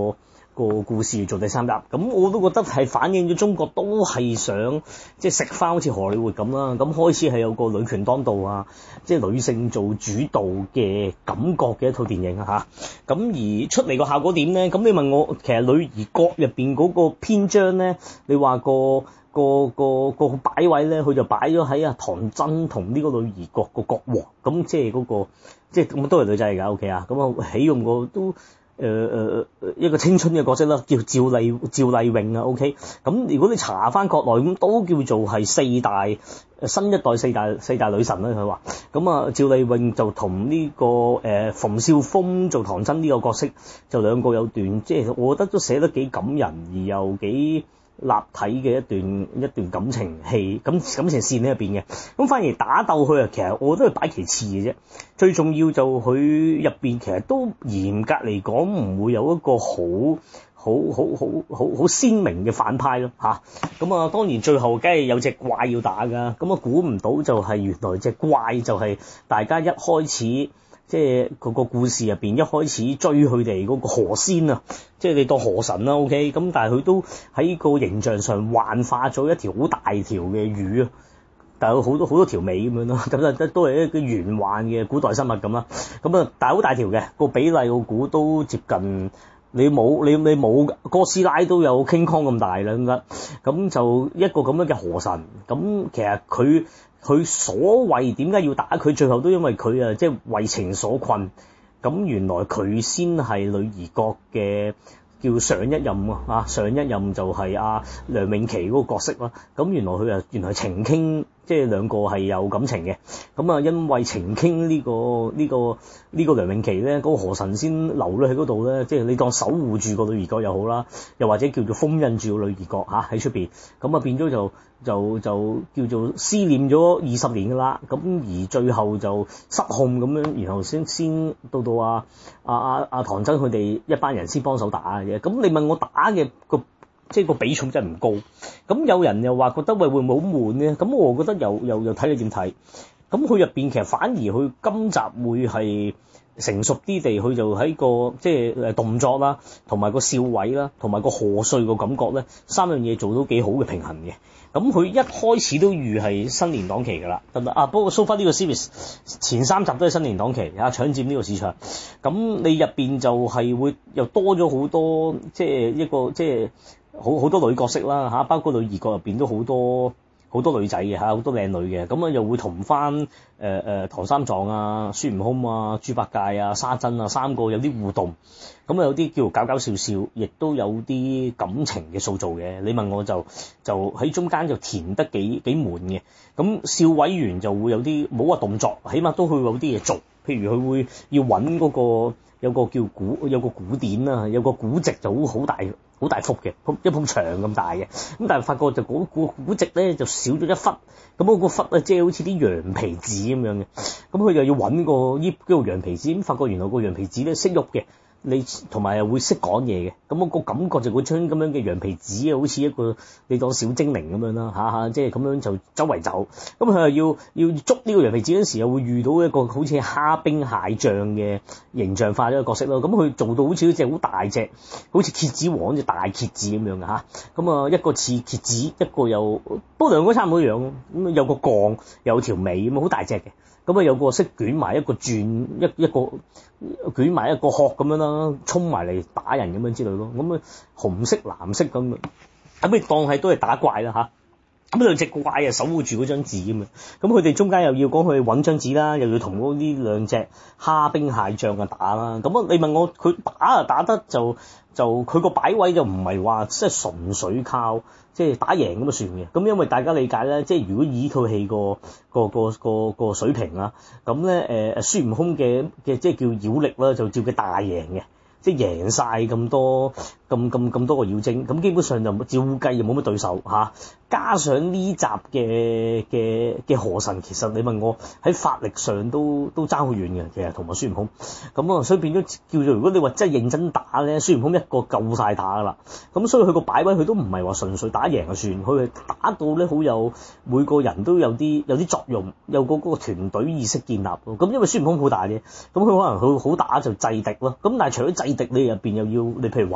個故事做第三集，咁我都覺得係反映咗中國都係想即係食翻好似荷里活咁啦，咁開始係有個女權當道啊，即係女性做主導嘅感覺嘅一套電影啊嚇，咁而出嚟個效果點咧？咁你問我，其實《女兒國》入邊嗰個篇章咧，你話個個個個擺位咧，佢就擺咗喺阿唐真同呢個女兒國個國王，咁即係嗰個即係咁都係女仔嚟㗎 ，OK 啊，咁啊起用個都。誒誒誒一個青春嘅角色啦，叫趙麗趙麗穎啊 ，OK。咁如果你查翻國內咁，都叫做係四大新一代四大四大女神啦。佢話咁啊，趙麗穎就同呢、這個誒、呃、馮紹峰做唐真呢個角色，就兩個有段即係我覺得都寫得幾感人，而又幾立體嘅一段一段感情戲，咁感情線喺入邊嘅。咁反而打鬥佢啊，其實我都係擺其次嘅啫。最重要就佢入邊其實都嚴格嚟講唔會有一個好好好好好好鮮明嘅反派咯嚇。咁啊當然最後梗係有隻怪要打㗎。咁啊估唔到就係原來隻怪就係大家一開始。即係個個故事入邊一開始追佢哋嗰個河仙啊，即係你當河神啦 ，OK，咁但係佢都喺個形象上幻化咗一條好大條嘅魚啊，但係有好多好多條尾咁樣咯，咁啊都係一個玄幻嘅古代生物咁啦，咁啊但係好大條嘅個比例我估都接近你冇你你冇哥斯拉都有 King Kong 咁大啦，咁得咁就一個咁樣嘅河神，咁其實佢。佢所謂點解要打佢？最後都因為佢啊，即係為情所困。咁原來佢先係女兒國嘅叫上一任啊，上一任就係阿梁詠琪嗰個角色啦。咁原來佢啊，原來情傾，即係兩個係有感情嘅。咁啊，因為情傾呢個呢個呢個梁詠琪咧，嗰個河神先留咗喺嗰度咧，即係你當守護住個女兒國又好啦，又或者叫做封印住個女兒國嚇喺出邊。咁啊變咗就。就就叫做思念咗二十年㗎啦，咁而最後就失控咁樣，然後先先到到啊啊啊啊唐真佢哋一班人先幫手打嘅啫。咁你問我打嘅個即係個比重真係唔高。咁有人又話覺得喂會唔會好悶咧？咁我覺得又又又睇你點睇。咁佢入邊其實反而佢今集會係成熟啲地，佢就喺個即係誒動作啦，同埋個笑位啦，同埋個賀歲個感覺咧，三樣嘢做到幾好嘅平衡嘅。咁佢一開始都預係新年檔期㗎啦，得唔得啊？不過 so far 呢個 series 前三集都係新年檔期啊，搶佔呢個市場。咁你入邊就係會又多咗好多，即係一個即係好好多女角色啦嚇，包括女兒國入邊都好多。好多女仔嘅嚇，好多靚女嘅，咁啊又會同翻誒誒唐三藏啊、孫悟空啊、豬八戒啊、沙僧啊三個有啲互動，咁啊有啲叫搞搞笑笑，亦都有啲感情嘅塑造嘅。你問我就就喺中間就填得幾幾悶嘅，咁笑位完就會有啲冇話動作，起碼都會有啲嘢做，譬如佢會要揾嗰個有個叫古有個古典啊，有個古籍就好好大。好大幅嘅，一埲牆咁大嘅，咁但係發覺就嗰個古籍咧就少咗一忽，咁嗰個忽咧即係好似啲羊皮紙咁樣嘅，咁佢就要揾個呢嗰個羊皮紙，咁發覺原來個羊皮紙咧識喐嘅。你同埋又會識講嘢嘅，咁我個感覺就嗰張咁樣嘅羊皮紙啊，好似一個你當小精靈咁樣啦，下下即係咁樣就周圍走。咁佢又要要捉呢個羊皮紙嗰陣時，又會遇到一個好似蝦兵蟹將嘅形象化咗個角色咯。咁佢做到好似一隻好大隻，好似蠍子王隻大蠍子咁樣嘅嚇。咁啊一個似蠍子，一個又不過兩個差唔多樣，咁有個槓，有條尾咁啊，好大隻嘅。咁啊有個識捲埋一個轉一一個捲埋一個殼咁樣啦，衝埋嚟打人咁樣之類咯。咁啊紅色藍色咁，咁你當係都係打怪啦吓。咁兩隻怪啊守護住嗰張紙咁樣，咁佢哋中間又要講佢揾張紙啦，又要同嗰啲兩隻蝦兵蟹將啊打啦。咁啊你問我佢打啊打得就就佢個擺位就唔係話即係純粹靠即係打贏咁就算嘅。咁因為大家理解咧，即係如果以套戲個個個個個水平啊，咁咧誒孫悟空嘅嘅即係叫妖力啦，就照佢大贏嘅。即係贏晒咁多咁咁咁多個妖精，咁基本上就照計又冇乜對手嚇、啊。加上呢集嘅嘅嘅河神，其實你問我喺法力上都都爭好遠嘅，其實同埋孫悟空。咁啊，所以變咗叫做如果你話真係認真打咧，孫悟空一個夠晒打噶啦。咁所以佢個擺位佢都唔係話純粹打贏就算，佢係打到咧好有每個人都有啲有啲作用，有個嗰個團隊意識建立咯。咁因為孫悟空好大嘅，咁佢可能佢好打就制敵咯。咁但係除咗制敵，你入邊又要你譬如揾張紙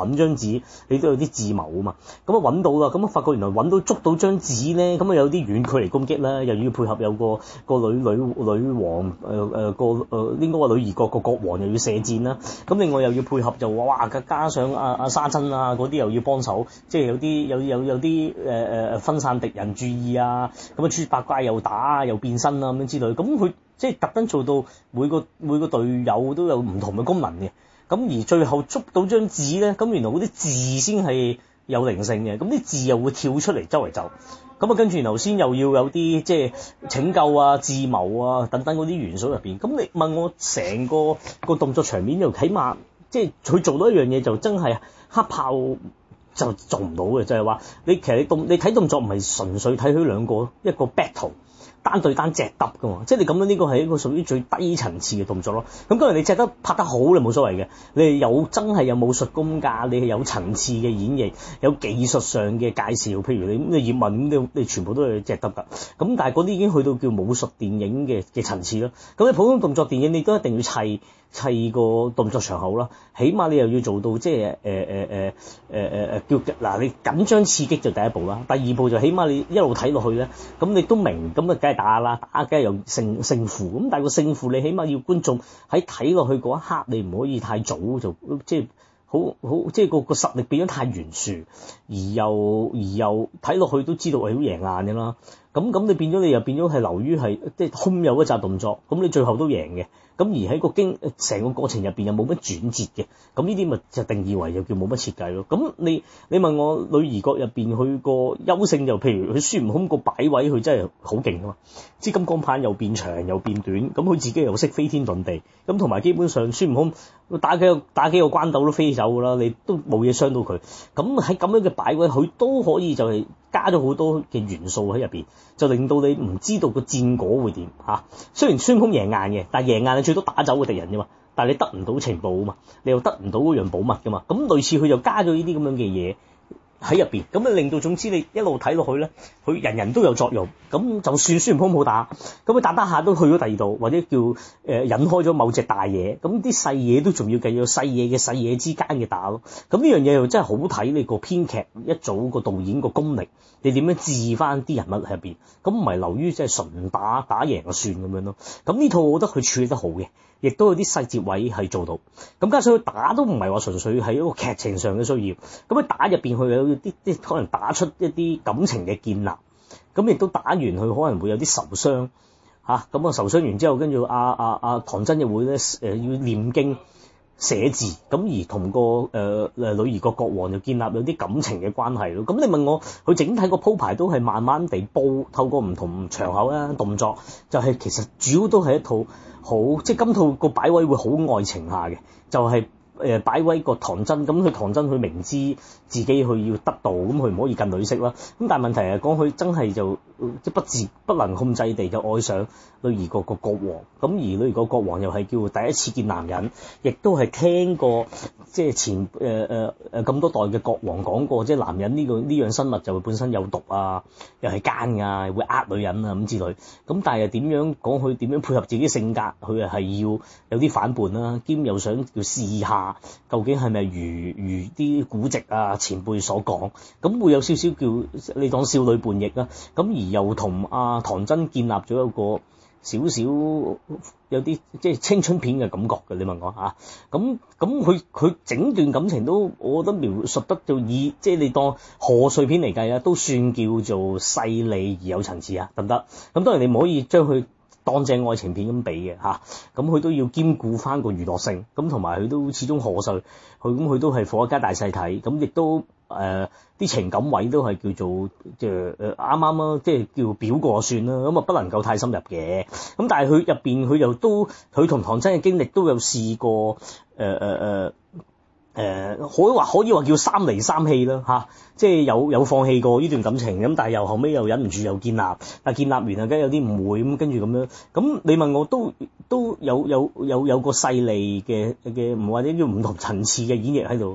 紙，你都有啲智謀啊嘛。咁啊揾到啦，咁啊發覺原來揾到捉到張紙咧，咁啊有啲遠距離攻擊啦，又要配合有個個女女女王誒誒、呃、個誒、呃、應該話女兒國個國王又要射箭啦，咁另外又要配合就哇加上阿阿沙珍啊嗰啲又要幫手，即係有啲有有有啲誒誒分散敵人注意啊，咁啊豬八怪又打啊又變身啊咁樣之類，咁佢即係特登做到每個每個隊友都有唔同嘅功能嘅，咁而最後捉到張紙咧，咁原來嗰啲字先係有靈性嘅，咁啲字又會跳出嚟周圍走，咁啊跟住然後先又要有啲即係拯救啊、智謀啊等等嗰啲元素入邊，咁你問我成個個動作場面又起碼即係佢做到一樣嘢就真係黑豹就做唔到嘅，就係話你其實你動你睇動作唔係純粹睇佢兩個一個 battle。單對單隻得㗎嘛，即係你咁樣呢個係一個屬於最低層次嘅動作咯。咁當然你隻得拍得好，你冇所謂嘅。你係有真係有武術功架，你係有層次嘅演繹，有技術上嘅介紹。譬如你咁你葉問咁，你你全部都係隻得㗎。咁但係嗰啲已經去到叫武術電影嘅嘅層次咯。咁你普通動作電影你都一定要砌砌個動作場口啦，起碼你又要做到即係誒誒誒誒誒誒叫嗱你緊張刺激就第一步啦。第二步就起碼你一路睇落去咧，咁你都明咁啊，梗係打啦，打梗係有勝勝負。咁但係個勝負你起碼要觀眾喺睇落去嗰一刻，你唔可以太早就即係好好即係個個實力變咗太懸殊，而又而又睇落去都知道係好贏硬嘅啦。咁咁你變咗你又變咗係流於係即係空有一紮動作，咁你最後都贏嘅。咁而喺個經成個過程入邊又冇乜轉折嘅，咁呢啲咪就定義為又叫冇乜設計咯。咁你你問我女兒國入邊佢個優勝就譬如佢孫悟空個擺位佢真係好勁啊嘛，支金剛棒又變長又變短，咁佢自己又識飛天遁地，咁同埋基本上孫悟空打幾個打幾個關鬥都飛走㗎啦，你都冇嘢傷到佢。咁喺咁樣嘅擺位佢都可以就係加咗好多嘅元素喺入邊，就令到你唔知道個戰果會點嚇。雖然孫悟空贏硬嘅，但係贏硬你最多打走個敵人啫嘛，但係你得唔到情報啊嘛，你又得唔到嗰樣寶物噶嘛。咁類似佢就加咗呢啲咁樣嘅嘢喺入邊，咁啊令到總之你一路睇落去咧，佢人人都有作用。咁就算孫悟空冇打，咁佢打打下都去咗第二度，或者叫誒、呃、引開咗某隻大嘢，咁啲細嘢都仲要繼續細嘢嘅細嘢之間嘅打咯。咁呢樣嘢又真係好睇你個編劇一組個導演個功力，你點樣置翻啲人物喺入邊，咁唔係流於即係純打打贏就算咁樣咯。咁呢套我覺得佢處理得好嘅，亦都有啲細節位係做到。咁加上佢打都唔係話純粹係一個劇情上嘅需要，咁佢打入邊佢有啲啲可能打出一啲感情嘅建立，咁亦都打完佢可能會有啲受傷嚇，咁啊受傷完之後，跟住阿阿阿唐真又會咧誒、呃、要念經寫字，咁而同個誒誒、呃、女兒個國王就建立有啲感情嘅關係咯。咁你問我，佢整體個鋪排都係慢慢地煲，透過唔同場口啦動作，就係、是、其實主要都係一套好，即係今套個擺位會好愛情下嘅，就係、是。誒擺威個唐真，咁佢唐真佢明知自己去要得到，咁佢唔可以近女色啦。咁但係問題係講佢真係就即係不自不能控制地就愛上女兒國個國王。咁而女兒國國王又係叫第一次見男人，亦都係聽過即係前誒誒誒咁多代嘅國王講過，即係男人呢、呢個呢樣生物就會本身有毒啊，又係奸啊，會呃女人啊咁之類。咁但係又點樣講佢點樣配合自己性格，佢又係要有啲反叛啦，兼又想要試下。究竟係咪如如啲古籍啊前輩所講，咁會有少少叫你當少女叛逆啊，咁而又同阿唐真建立咗一個少少有啲即係青春片嘅感覺嘅，你問我嚇，咁咁佢佢整段感情都我覺得描述得就以即係你當賀歲片嚟計啊，都算叫做細膩而有層次啊，得唔得？咁當然你唔可以將佢當正愛情片咁比嘅嚇，咁佢都要兼顧翻個娛樂性，咁同埋佢都始終賀歲，佢咁佢都係放一家大細睇，咁亦都誒啲、呃、情感位都係叫做即係誒啱啱啦，即係叫表過算啦，咁啊不能夠太深入嘅，咁但係佢入邊佢又都佢同唐真嘅經歷都有試過誒誒誒。呃呃誒、呃、可以話可以話叫三離三棄啦嚇，即係有有放棄過呢段感情咁，但係又後尾又忍唔住又建立，但係建立完啊，梗係有啲誤會咁，跟住咁樣，咁你問我都都有有有有個細膩嘅嘅，或者叫唔同層次嘅演繹喺度，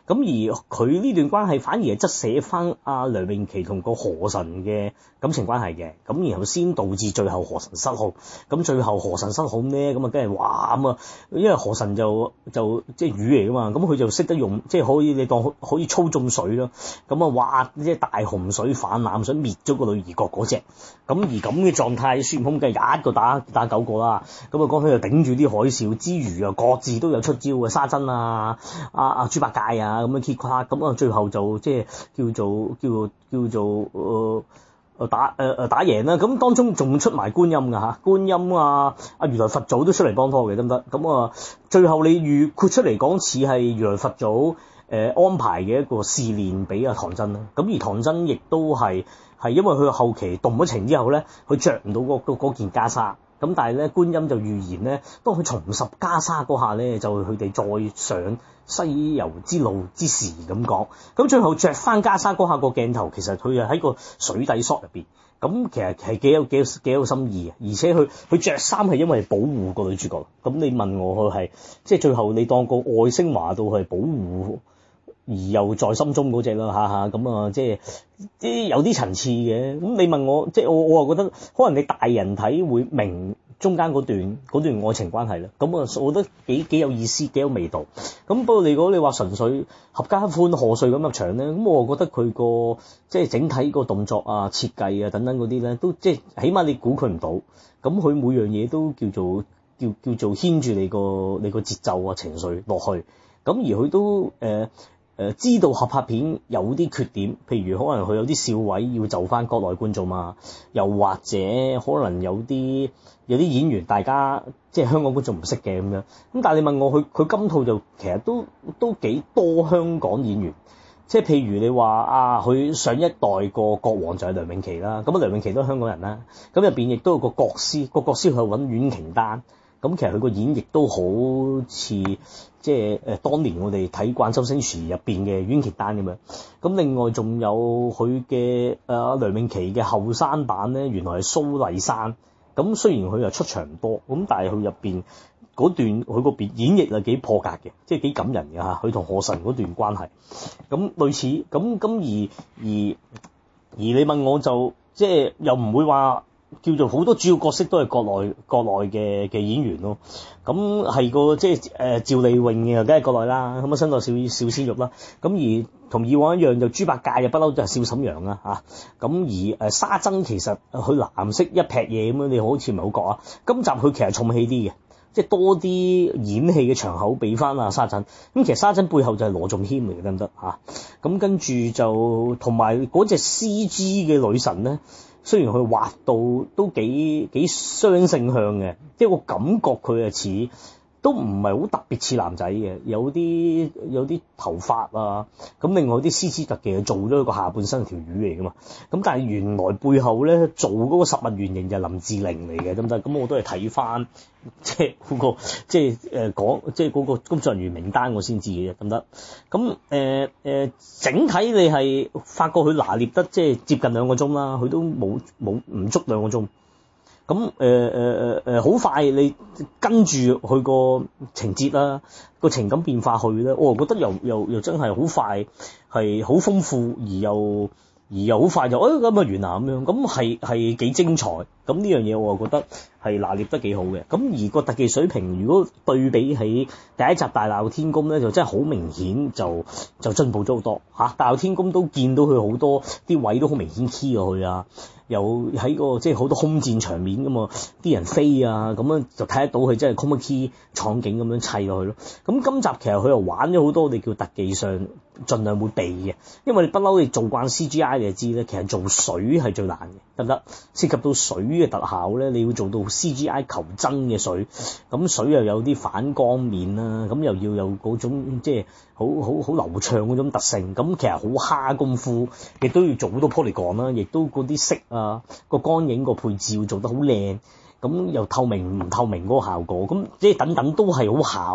咁而佢呢段關係反而係側寫翻阿梁詠琪同個河神嘅感情關係嘅，咁然後先導致最後河神失控。咁最後河神失控咧，咁啊梗係哇咁啊，因為河神就就即係魚嚟噶嘛，咁佢就識得用即係可以你當可以操縱水咯。咁啊哇，即係大洪水泛濫，想滅咗個女兒國嗰隻。咁而咁嘅狀態，孫悟空梗係一個打打九個啦。咁啊講起就頂住啲海嘯之餘啊，各自都有出招嘅，沙僧啊、阿阿豬八戒啊咁樣揭垮，咁啊最後就即係叫做叫做叫做誒。誒打誒誒打贏啦，咁當中仲出埋觀音㗎嚇，觀音啊啊如來佛祖都出嚟幫拖嘅，得唔得？咁啊最後你預括出嚟講似係如來佛祖誒、呃、安排嘅一個試煉俾阿唐僧啦，咁而唐僧亦都係係因為佢後期動咗情之後咧，佢着唔到嗰嗰件袈裟。咁但係咧，觀音就預言咧，當佢重拾袈裟嗰下咧，就佢哋再上西遊之路之時咁講。咁最後着翻袈裟嗰下個鏡頭，其實佢係喺個水底 shot 入邊。咁其實係幾有幾有幾有心意嘅，而且佢佢著衫係因為保護個女主角。咁你問我佢係即係最後你當個外星華道係保護而又在心中嗰隻啦嚇嚇咁啊，即係即係有啲層次嘅。咁你問我即係我我又覺得可能你大人睇會明中間嗰段嗰段愛情關係啦。咁啊，我覺得幾幾有意思，幾有味道。咁不過如果你話純粹合家歡賀歲咁入場咧，咁我覺得佢個即係整體個動作啊、設計啊等等嗰啲咧，都即係起碼你估佢唔到。咁佢每樣嘢都叫做叫叫做牽住你個你個節奏啊、情緒落去。咁而佢都誒。呃誒、呃、知道合拍片有啲缺點，譬如可能佢有啲笑位要就翻國內觀眾嘛，又或者可能有啲有啲演員大家即係香港觀眾唔識嘅咁樣。咁但係你問我佢佢今套就其實都都幾多香港演員，即係譬如你話啊，佢上一代個國王就係梁詠琪啦，咁啊梁詠琪都係香港人啦，咁入邊亦都有個國師，個國師佢揾阮瓊丹。咁其實佢個演繹都好似即係誒當年我哋睇慣周星馳入邊嘅阮瓊丹咁樣。咁另外仲有佢嘅誒梁詠琪嘅後生版咧，原來係蘇麗珊。咁雖然佢又出場唔多，咁但係佢入邊嗰段佢個別演繹係幾破格嘅，即係幾感人嘅嚇。佢同河神嗰段關係，咁類似咁咁而而而你問我就即係又唔會話。叫做好多主要角色都係國內國內嘅嘅演員咯，咁係個即係誒趙麗穎嘅，梗係國內啦，咁啊身代小小鮮肉啦，咁而同以往一樣就豬八戒就不嬲就係少沈陽啦嚇，咁而誒沙僧其實佢藍色一劈嘢咁樣，你好似唔係好覺啊，今集佢其實重戲啲嘅，即係多啲演戲嘅場口俾翻啊沙僧，咁其實沙僧背後就係羅仲謙嚟嘅，得唔得嚇？咁跟住就同埋嗰隻 C G 嘅女神咧。雖然佢畫到都幾幾雙性向嘅，即係我感覺佢係似都唔係好特別似男仔嘅，有啲有啲頭髮啊，咁另外啲 C G 特技做咗一個下半身條魚嚟噶嘛，咁但係原來背後咧做嗰個實物原型就係林志玲嚟嘅，得唔得？咁我都係睇翻即係嗰個即係誒講即係嗰個工作人員名單我先知嘅啫，得唔得？咁誒誒整體你係發覺佢拿捏得即係接近兩個鐘啦，佢都冇冇唔足兩個鐘。咁誒誒誒誒好快你跟住佢個情節啦，個情感變化去咧，我覺得又又又真係好快，係好豐富而又而又好快就誒咁啊完啦咁樣，咁係係幾精彩。咁呢樣嘢我覺得係拿捏得幾好嘅。咁而個特技水平，如果對比起第一集大鬧天宮咧，就真係好明顯就就進步咗好多嚇。大鬧天宮都見到佢好多啲位都好明顯 key 過去啊。有喺個即係好多空戰場面㗎嘛，啲人飛啊，咁樣就睇得到佢真係 chroma key 場景咁樣砌落去咯。咁今集其實佢又玩咗好多我哋叫特技上盡量會避嘅，因為你不嬲你做慣 C G I 你就知咧，其實做水係最難嘅，得唔得？涉及到水嘅特效咧，你要做到 C G I 求真嘅水，咁水又有啲反光面啦，咁又要有嗰種即係好好好流暢嗰種特性，咁其實好蝦功夫，亦都要做好多 polygon 啦，亦都嗰啲色啊，個光影個配置要做得好靚，咁又透明唔透明嗰個效果，咁即係等等都係好考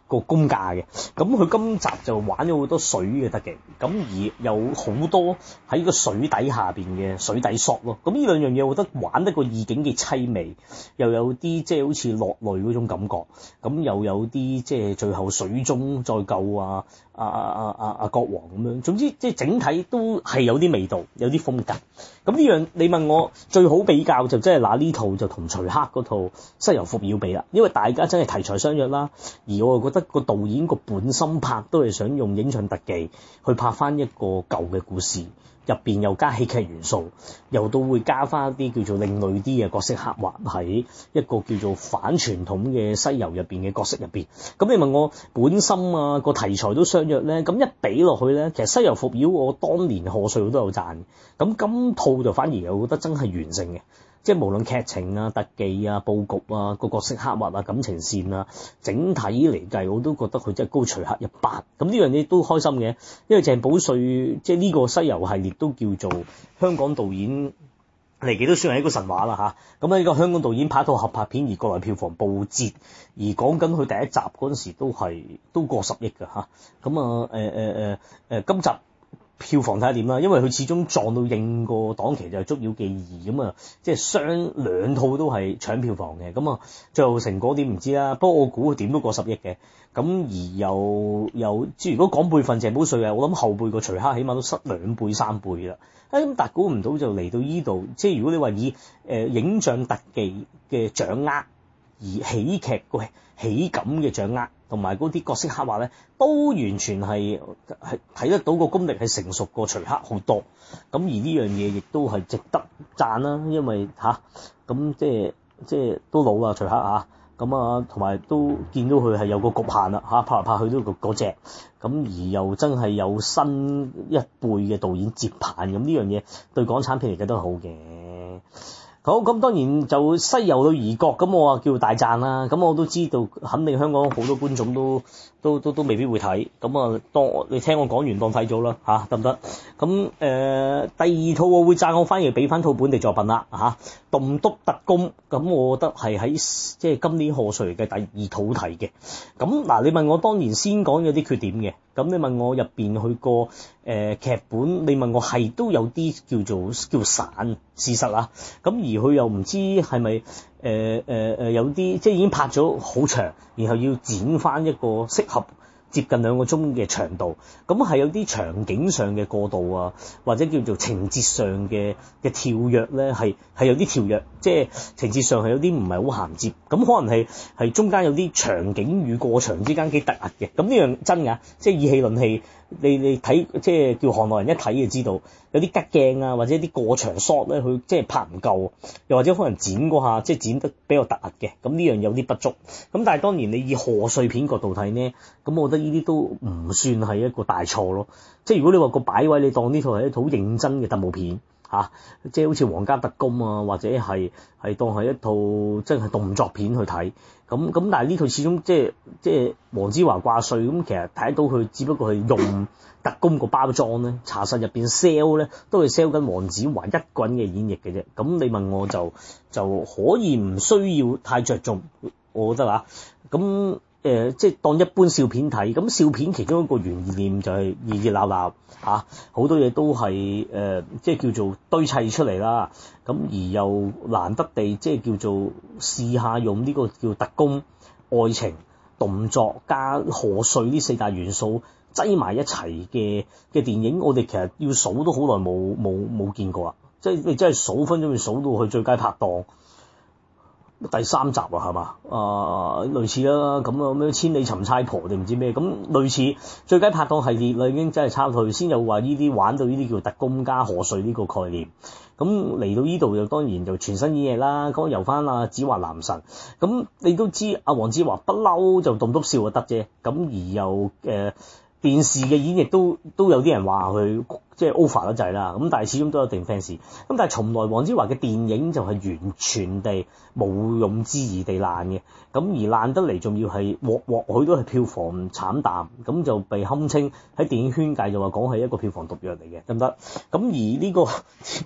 個功架嘅。咁佢今集就玩咗好多水嘅特技，咁而有好多喺個水底下邊嘅水底 shot 咯。咁呢兩樣嘢，我覺得玩得個意境嘅凄美，又有啲即係好似落淚嗰種感覺，咁又有啲即係最後水中再救啊啊啊啊啊國王咁樣。總之即係整體都係有啲味道，有啲風格。咁呢樣你問我最好比較就即係嗱呢套就同徐克嗰套《西遊伏妖》比啦，因為大家真係題材相若啦，而我又覺得個導演個本心拍都係想用影像特技去拍翻一個舊嘅故事，入邊又加喜劇元素，又都會加翻一啲叫做另類啲嘅角色刻畫喺一個叫做反傳統嘅西遊入邊嘅角色入邊。咁你問我本心啊個題材都相若咧，咁一比落去咧，其實《西遊伏妖》我當年賀歲我都有讚，咁今套就反而我覺得真係完整嘅。即係無論劇情啊、特技啊、佈局啊、個角色刻畫啊、感情線啊，整體嚟計我都覺得佢真係高徐克一百。咁呢樣嘢都開心嘅，因為鄭保瑞即係呢個西遊系列都叫做香港導演嚟嘅，都算係一個神話啦嚇。咁啊呢個香港導演拍一套合拍片而國內票房暴捷，而講緊佢第一集嗰陣時都係都過十億㗎嚇。咁啊誒誒誒誒今集票房睇下點啦，因為佢始終撞到應個檔期就係《捉妖記二》咁啊，即係雙兩套都係搶票房嘅，咁啊最後成果點唔知啦。不過我估佢點都過十億嘅，咁而又又即係如果講輩份鄭保瑞啊，我諗後輩個徐克起碼都失兩倍三倍啦。咁但係估唔到就嚟到依度，即係如果你話以誒、呃、影像特技嘅掌握，而喜劇個喜感嘅掌握，同埋嗰啲角色刻畫咧，都完全係係睇得到個功力係成熟過徐克好多。咁而呢樣嘢亦都係值得讚啦，因為吓咁、啊、即係即係都老啦徐克啊，咁啊同埋都見到佢係有個局限啦吓，拍嚟拍去都嗰嗰隻，咁而又真係有新一輩嘅導演接棒，咁呢樣嘢對港產片嚟講都係好嘅。好，咁當然就西遊女兒國，咁我話叫大讚啦。咁我都知道，肯定香港好多觀眾都都都都未必會睇。咁啊，當你聽我講完當睇咗啦，嚇得唔得？咁誒、呃，第二套我會讚，我反而俾翻套本地作品啦，嚇、啊《棟篤特工》。咁我覺得係喺即係今年賀歲嘅第二套睇嘅。咁嗱，你問我當然先講有啲缺點嘅。咁你問我入邊去個誒劇本，你問我係都有啲叫做叫散事實啊。咁而佢又唔知係咪誒誒誒有啲即係已經拍咗好長，然後要剪翻一個適合接近兩個鐘嘅長度，咁係有啲場景上嘅過渡啊，或者叫做情節上嘅嘅跳躍咧，係係有啲跳躍，即係情節上係有啲唔係好銜接，咁可能係係中間有啲場景與過場之間幾突兀嘅，咁呢樣真㗎，即係以戲論戲。你你睇即係叫行內人一睇就知道，有啲吉鏡啊，或者啲過場 shot 咧，佢即係拍唔夠，又或者可能剪嗰下即係剪得比較突兀嘅，咁呢樣有啲不足。咁但係當然你以賀歲片角度睇呢，咁我覺得呢啲都唔算係一個大錯咯。即係如果你話個擺位，你當呢套係一套好認真嘅特務片。嚇、啊，即係好似皇家特工啊，或者係係當係一套即係動作片去睇，咁咁但係呢套始終即係即係黃子華掛帥，咁其實睇到佢只不過係用特工個包裝咧，查實入邊 sell 咧都係 sell 緊黃子華一個人嘅演繹嘅啫。咁你問我就就可以唔需要太着重，我覺得啊，咁。誒、呃，即係當一般笑片睇，咁笑片其中一個懸念就係熱熱鬧鬧嚇，好多嘢都係誒、呃，即係叫做堆砌出嚟啦。咁而又難得地，即係叫做試下用呢個叫特工、愛情、動作加賀歲呢四大元素擠埋一齊嘅嘅電影，我哋其實要數都好耐冇冇冇見過啊！即係你真係數分鐘要數到去最佳拍檔。第三集啊，係嘛？啊，類似啦，咁啊咩千里尋差婆定唔知咩？咁類似最佳拍檔系列啦，已經真係差佢先有話呢啲玩到呢啲叫特工加賀歲呢個概念。咁嚟到呢度就當然就全新演繹啦。咁由翻阿子華男神，咁你都知阿黃子華不嬲就棟篤笑就得啫。咁而又誒、呃、電視嘅演繹都都有啲人話佢。即係 over 得滯啦，咁但係始終都有一定 fans。咁但係從來黃子華嘅電影就係完全地毋庸置疑地爛嘅，咁而爛得嚟仲要係鑊鑊佢都係票房慘淡，咁就被堪稱喺電影圈界就話講係一個票房毒藥嚟嘅，得唔得？咁而呢、呢個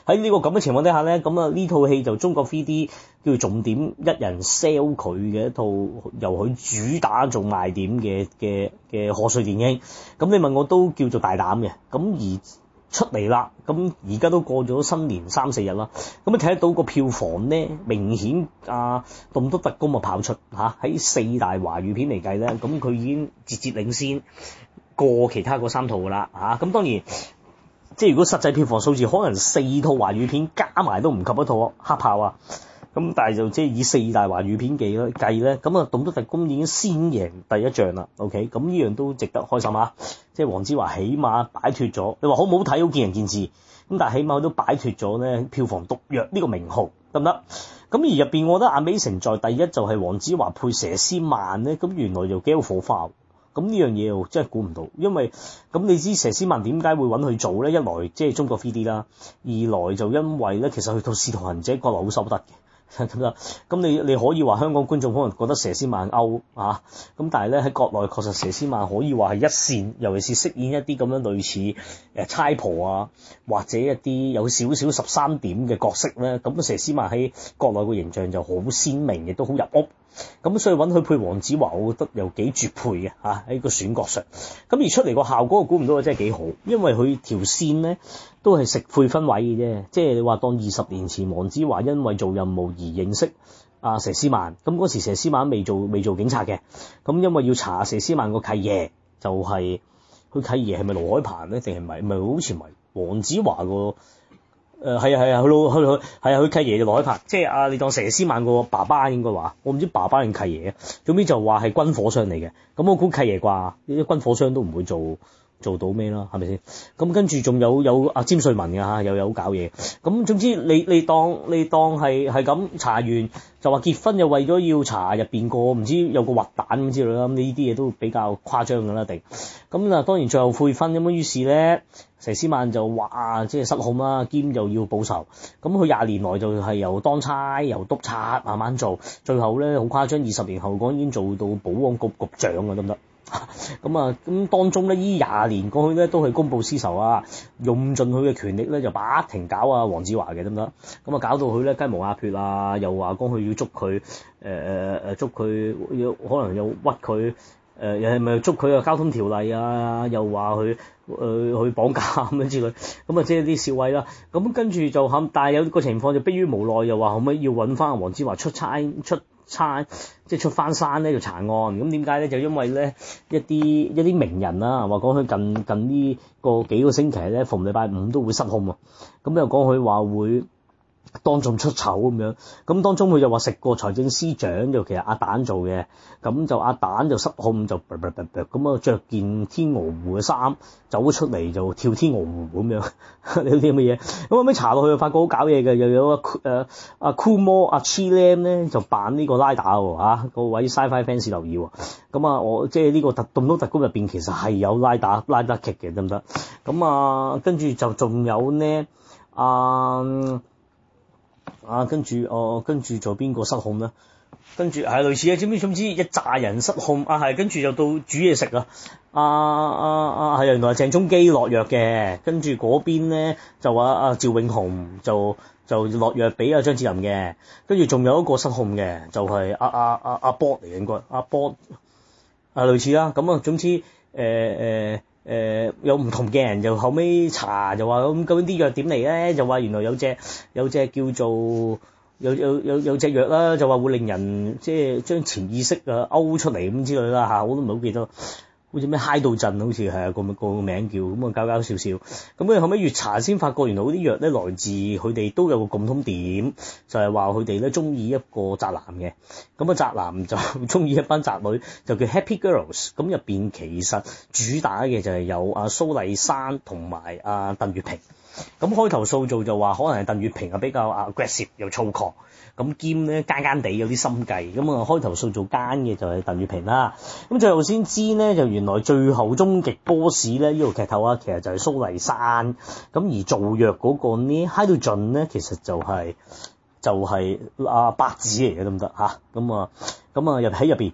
喺呢個咁嘅情況底下咧，咁啊呢套戲就中國 three D 叫重點一人 sell 佢嘅一套由佢主打做賣點嘅嘅嘅賀歲電影。咁你問我都叫做大膽嘅，咁而出嚟啦，咁而家都過咗新年三四日啦，咁你睇得到個票房咧，明顯啊《棟篤特工》啊跑出嚇喺、啊、四大華語片嚟計咧，咁佢已經節節領先過其他嗰三套噶啦嚇，咁、啊、當然即係如果實際票房數字，可能四套華語片加埋都唔及一套黑豹啊。咁但係就即係以四大華語片計計咧，咁啊《棟篤特工》已經先贏第一仗啦。OK，咁呢樣都值得開心啊！即係黃子華起碼擺脫咗，你話好唔好睇好見仁見智，咁但係起碼都擺脫咗咧票房毒藥呢個名號，得唔得？咁而入邊，我覺得阿美成在第一就係黃子華配佘詩曼咧，咁原來就幾有火花。咁呢樣嘢又真係估唔到，因為咁你知佘詩曼點解會揾佢做咧？一來即係中國 three D 啦，二來就因為咧其實佢套《使徒行者》國內好收得嘅。咁啦，咁你你可以話香港觀眾可能覺得佘詩曼 out 啊，咁但係咧喺國內確實佘詩曼可以話係一線，尤其是飾演一啲咁樣類似誒差婆啊，或者一啲有少少十三點嘅角色咧，咁佘詩曼喺國內個形象就好鮮明，亦都好入屋。咁所以揾佢配黃子華，我覺得又幾絕配嘅嚇喺個選角上。咁而出嚟個效果，我估唔到真係幾好，因為佢條線咧都係食配分位嘅啫。即係你話當二十年前黃子華因為做任務而認識阿佘詩曼，咁嗰時佘詩曼未做未做警察嘅，咁因為要查佘詩曼個契爺，就係、是、佢契爺係咪盧海鵬咧，定係唔係？唔係好似唔係黃子華個。誒係啊係啊，佢老佢佢係啊，佢契爺就攞一拍，即係啊你當佘詩曼個爸爸應該話，我唔知爸爸定契爺啊，總之就話係軍火商嚟嘅，咁我估契爺啩，呢啲軍火商都唔會做做到咩啦，係咪先？咁跟住仲有有阿詹瑞文嘅嚇，又有搞嘢，咁總之你你當你當係係咁查完就話結婚，又為咗要查入邊個唔知有個核彈咁之類啦，咁呢啲嘢都比較誇張㗎啦，一定。咁啊當然最後悔婚咁樣，於是咧。佘詩曼就話即係失控啦，兼又要報仇。咁佢廿年來就係由當差、由督察慢慢做，最後咧好誇張，二十年後講已經做到保安局局長啊，得唔得？咁啊，咁當中咧，呢廿年過去咧都係公報私仇啊，用盡佢嘅權力咧就不停搞啊黃子華嘅，得唔得？咁啊搞到佢咧雞毛鴨血啊，又話講佢要捉佢，誒誒誒捉佢，要可能又屈佢。誒又係咪捉佢啊？交通條例啊，又話佢誒去綁架咁樣之類，咁啊即係啲笑位啦。咁跟住就冚，但係有個情況就迫於無奈，又話可唔可以要揾翻黃子華出差出差，即係出翻山咧要查案。咁點解咧？就因為咧一啲一啲名人啊，話講佢近近呢個幾個星期咧，逢禮拜五都會失控啊。咁又講佢話會。當眾出醜咁樣，咁當中佢就話食過財政司長，就其實阿蛋做嘅，咁就阿蛋就失控就咁啊着件天鵝湖嘅衫走咗出嚟就跳天鵝湖咁樣，你啲咁嘅嘢，咁後尾查落去就發覺好搞嘢嘅，又有阿誒阿 Kumo 阿 Chilam 咧就扮呢個拉打喎嚇，各位 Sci-Fi fans 留意喎，咁啊我即係呢個特棟篤特工入邊其實係有拉打拉打劇嘅，得唔得？咁啊跟住就仲有呢啊。啊，跟住哦，跟住做邊個失控咧？跟住係類似嘅，總之總之一紮人失控啊，係跟住就到煮嘢食啊！啊啊啊係原來鄭中基落藥嘅，跟住嗰邊咧就話阿趙永雄就就落藥俾阿張智霖嘅，跟住仲有一個失控嘅，就係阿阿阿阿波嚟應該，阿波啊類似啦，咁啊總之誒誒。呃誒、呃、有唔同嘅人，就後尾查就話咁究竟啲藥點嚟咧？就話原來有隻有隻叫做有有有有隻藥啦，就話會令人即係將潛意識啊勾出嚟咁之類啦嚇，我都唔係好記得，好似咩嗨到震，好似係啊個個名叫咁啊搞搞笑笑，咁跟住後尾越查先發覺原來嗰啲藥咧來自佢哋都有個共通點，就係話佢哋咧中意一個宅男嘅，咁啊宅男就中意一班宅女，就叫 Happy Girls，咁入邊其實主打嘅就係有阿蘇麗珊同埋阿鄧月平，咁開頭塑造就話可能係鄧月平啊比較 aggressive 又粗狂。咁兼咧奸奸地有啲心計，咁啊開頭塑造奸嘅就係鄧月平啦，咁最後先知咧就原來最後終極 boss 咧呢個劇透啊，其實就係蘇麗珊，咁而做藥嗰個呢嗨到盡咧，其實就係、是、就係、是、阿白紙嚟嘅，得唔得嚇？咁啊咁啊入喺入邊，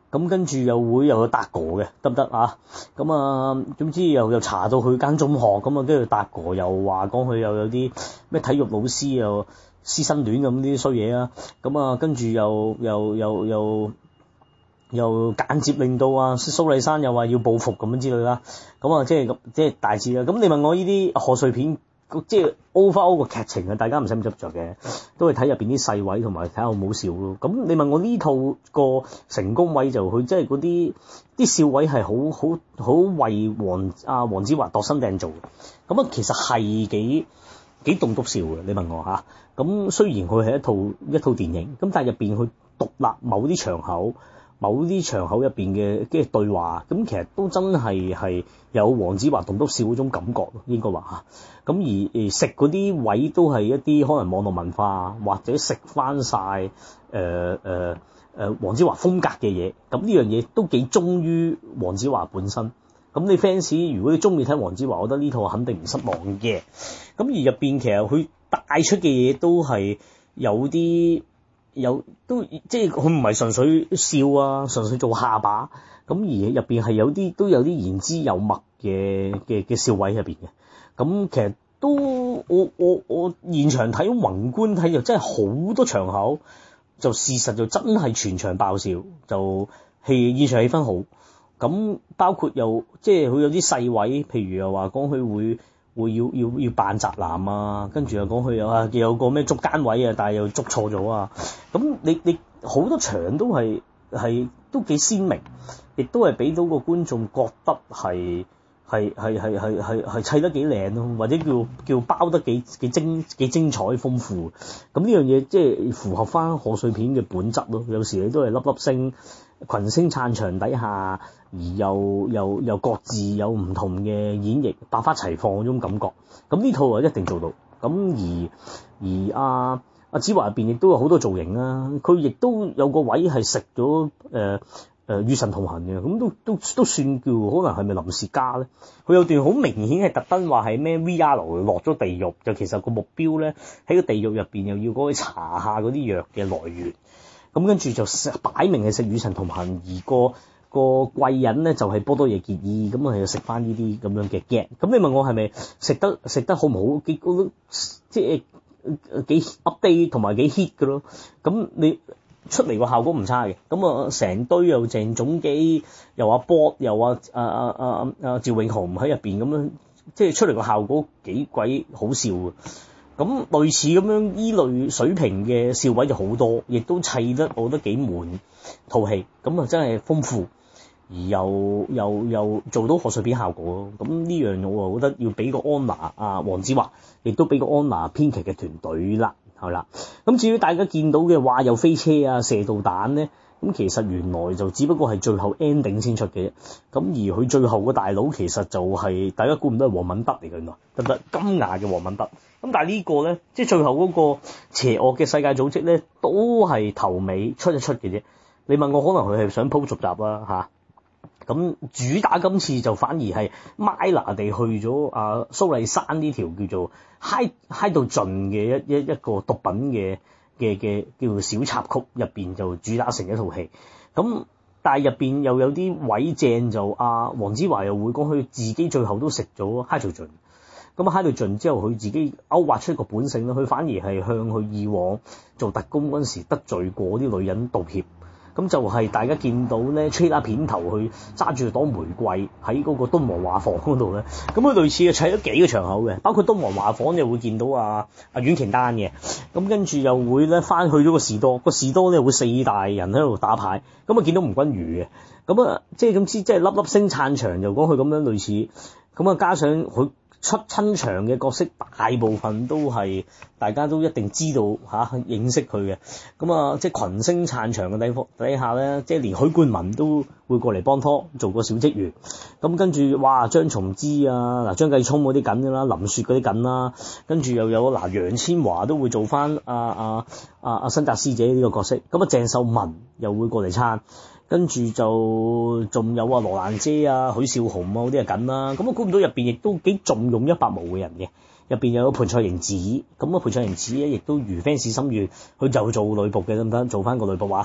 咁跟住又會又有達哥嘅，得唔得啊？咁啊，總之又又查到佢間中學，咁啊，跟住達哥又話講佢又有啲咩體育老師又師生戀咁啲衰嘢啊，咁啊，跟住又又又又又間接令到啊蘇麗珊又話要報復咁樣之類啦，咁啊，即係咁即係大致啦。咁你問我呢啲賀歲片？即係 overall 個劇情啊，大家唔使咁執着嘅，都係睇入邊啲細位同埋睇下好唔好笑咯。咁你問我呢套個成功位就佢即係嗰啲啲笑位係好好好為黃啊黃子華度身訂造嘅。咁啊其實係幾幾棟篤笑嘅。你問我嚇，咁雖然佢係一套一套電影，咁但係入邊佢獨立某啲場口。某啲場口入邊嘅嘅對話，咁其實都真係係有黃子華棟篤笑嗰種感覺，應該話嚇。咁而誒食嗰啲位都係一啲可能網絡文化，或者食翻晒誒誒誒黃子華風格嘅嘢。咁呢樣嘢都幾忠於黃子華本身。咁你 fans 如果你中意睇黃子華，我覺得呢套肯定唔失望嘅。咁而入邊其實佢帶出嘅嘢都係有啲。有都即係佢唔係純粹笑啊，純粹做下巴，咁而入邊係有啲都有啲言之有物嘅嘅嘅笑位入邊嘅。咁其實都我我我現場睇宏觀睇就真係好多場口，就事實就真係全場爆笑，就氣現場氣氛好。咁包括又即係佢有啲細位，譬如又話講佢會。會要要要扮宅男啊，跟住又講佢有啊有個咩捉奸位啊，但係又捉錯咗啊。咁你你好多場都係係都幾鮮明，亦都係俾到個觀眾覺得係係係係係係係砌得幾靚咯，或者叫叫包得幾幾精幾精彩豐富。咁呢樣嘢即係符合翻賀歲片嘅本質咯。有時你都係粒粒星群星撐場底下。而又又又各自有唔同嘅演繹，百花齊放嗰種感覺。咁呢套啊一定做到。咁而而阿阿子華入邊亦都有好多造型啊，佢亦都有個位係食咗誒誒與神同行嘅，咁都都都算叫可能係咪臨時加咧？佢有段好明顯係特登話係咩 V R 落咗地獄，就其實個目標咧喺個地獄入邊又要嗰去查下嗰啲藥嘅來源。咁跟住就擺明係食與神同行，而個。個貴人咧就係波多野結衣，咁啊要食翻呢啲咁樣嘅 get。咁你問我係咪食得食得好唔好？幾即係幾 update 同埋幾 hit 嘅咯。咁你出嚟個效果唔差嘅。咁啊成堆又鄭中基，又阿波，又阿阿阿阿阿趙永豪唔喺入邊咁樣，即係出嚟個效果幾鬼好笑嘅。咁類似咁樣依類水平嘅笑位就好多，亦都砌得我覺得幾滿套戲。咁啊真係豐富。而又又又做到賀歲片效果咯，咁呢樣我啊覺得要俾個安娜啊黃子華，亦都俾個安娜編劇嘅團隊啦，係啦。咁至於大家見到嘅話有飛車啊射導彈咧，咁其實原來就只不過係最後 ending 先出嘅啫。咁而佢最後個大佬其實就係、是、大家估唔到係黃敏德嚟嘅，原來得唔得？金牙嘅黃敏德。咁但係呢個咧，即係最後嗰個邪惡嘅世界組織咧，都係頭尾出一出嘅啫。你問我可能佢係想鋪續集啦嚇。咁主打今次就反而係 Myla 地去咗啊蘇麗珊呢條叫做 high high 到盡嘅一一一個毒品嘅嘅嘅叫做小插曲入邊就主打成一套戲。咁但係入邊又有啲位正就啊黃子華又會講佢自己最後都食咗 high 到盡。咁 high 到盡之後佢自己勾畫出一個本性啦，佢反而係向佢以往做特工嗰陣時得罪過啲女人道歉。咁就係大家見到咧 trailer 片頭去揸住朵玫瑰喺嗰個敦煌畫舫嗰度咧，咁佢類似嘅砌咗幾個場口嘅，包括敦煌畫舫又會見到啊啊阮瓊丹嘅，咁跟住又會咧翻去咗個士多，個士多咧會四大人喺度打牌，咁啊見到吳君如嘅，咁啊即係咁知即係粒粒星撐場，就講佢咁樣類似，咁啊加上佢出親場嘅角色大部分都係大家都一定知道嚇、啊、認識佢嘅，咁啊即係群星撐場嘅地方底下咧，即係連許冠文都會過嚟幫拖做個小職員，咁跟住哇張松之啊嗱張繼聰嗰啲緊㗎啦，林雪嗰啲緊啦，跟住又有嗱楊千嬅都會做翻阿阿阿阿新紮師姐呢個角色，咁啊鄭秀文又會過嚟撐。跟住就仲有啊羅蘭姐啊許紹雄啊嗰啲係緊啦，咁我估唔到入邊亦都幾重用一百毛嘅人嘅，入邊又有盤菜瑩子，咁啊盤菜瑩子咧亦都如 fans 心願，佢就做女僕嘅得唔得？做翻個女僕話，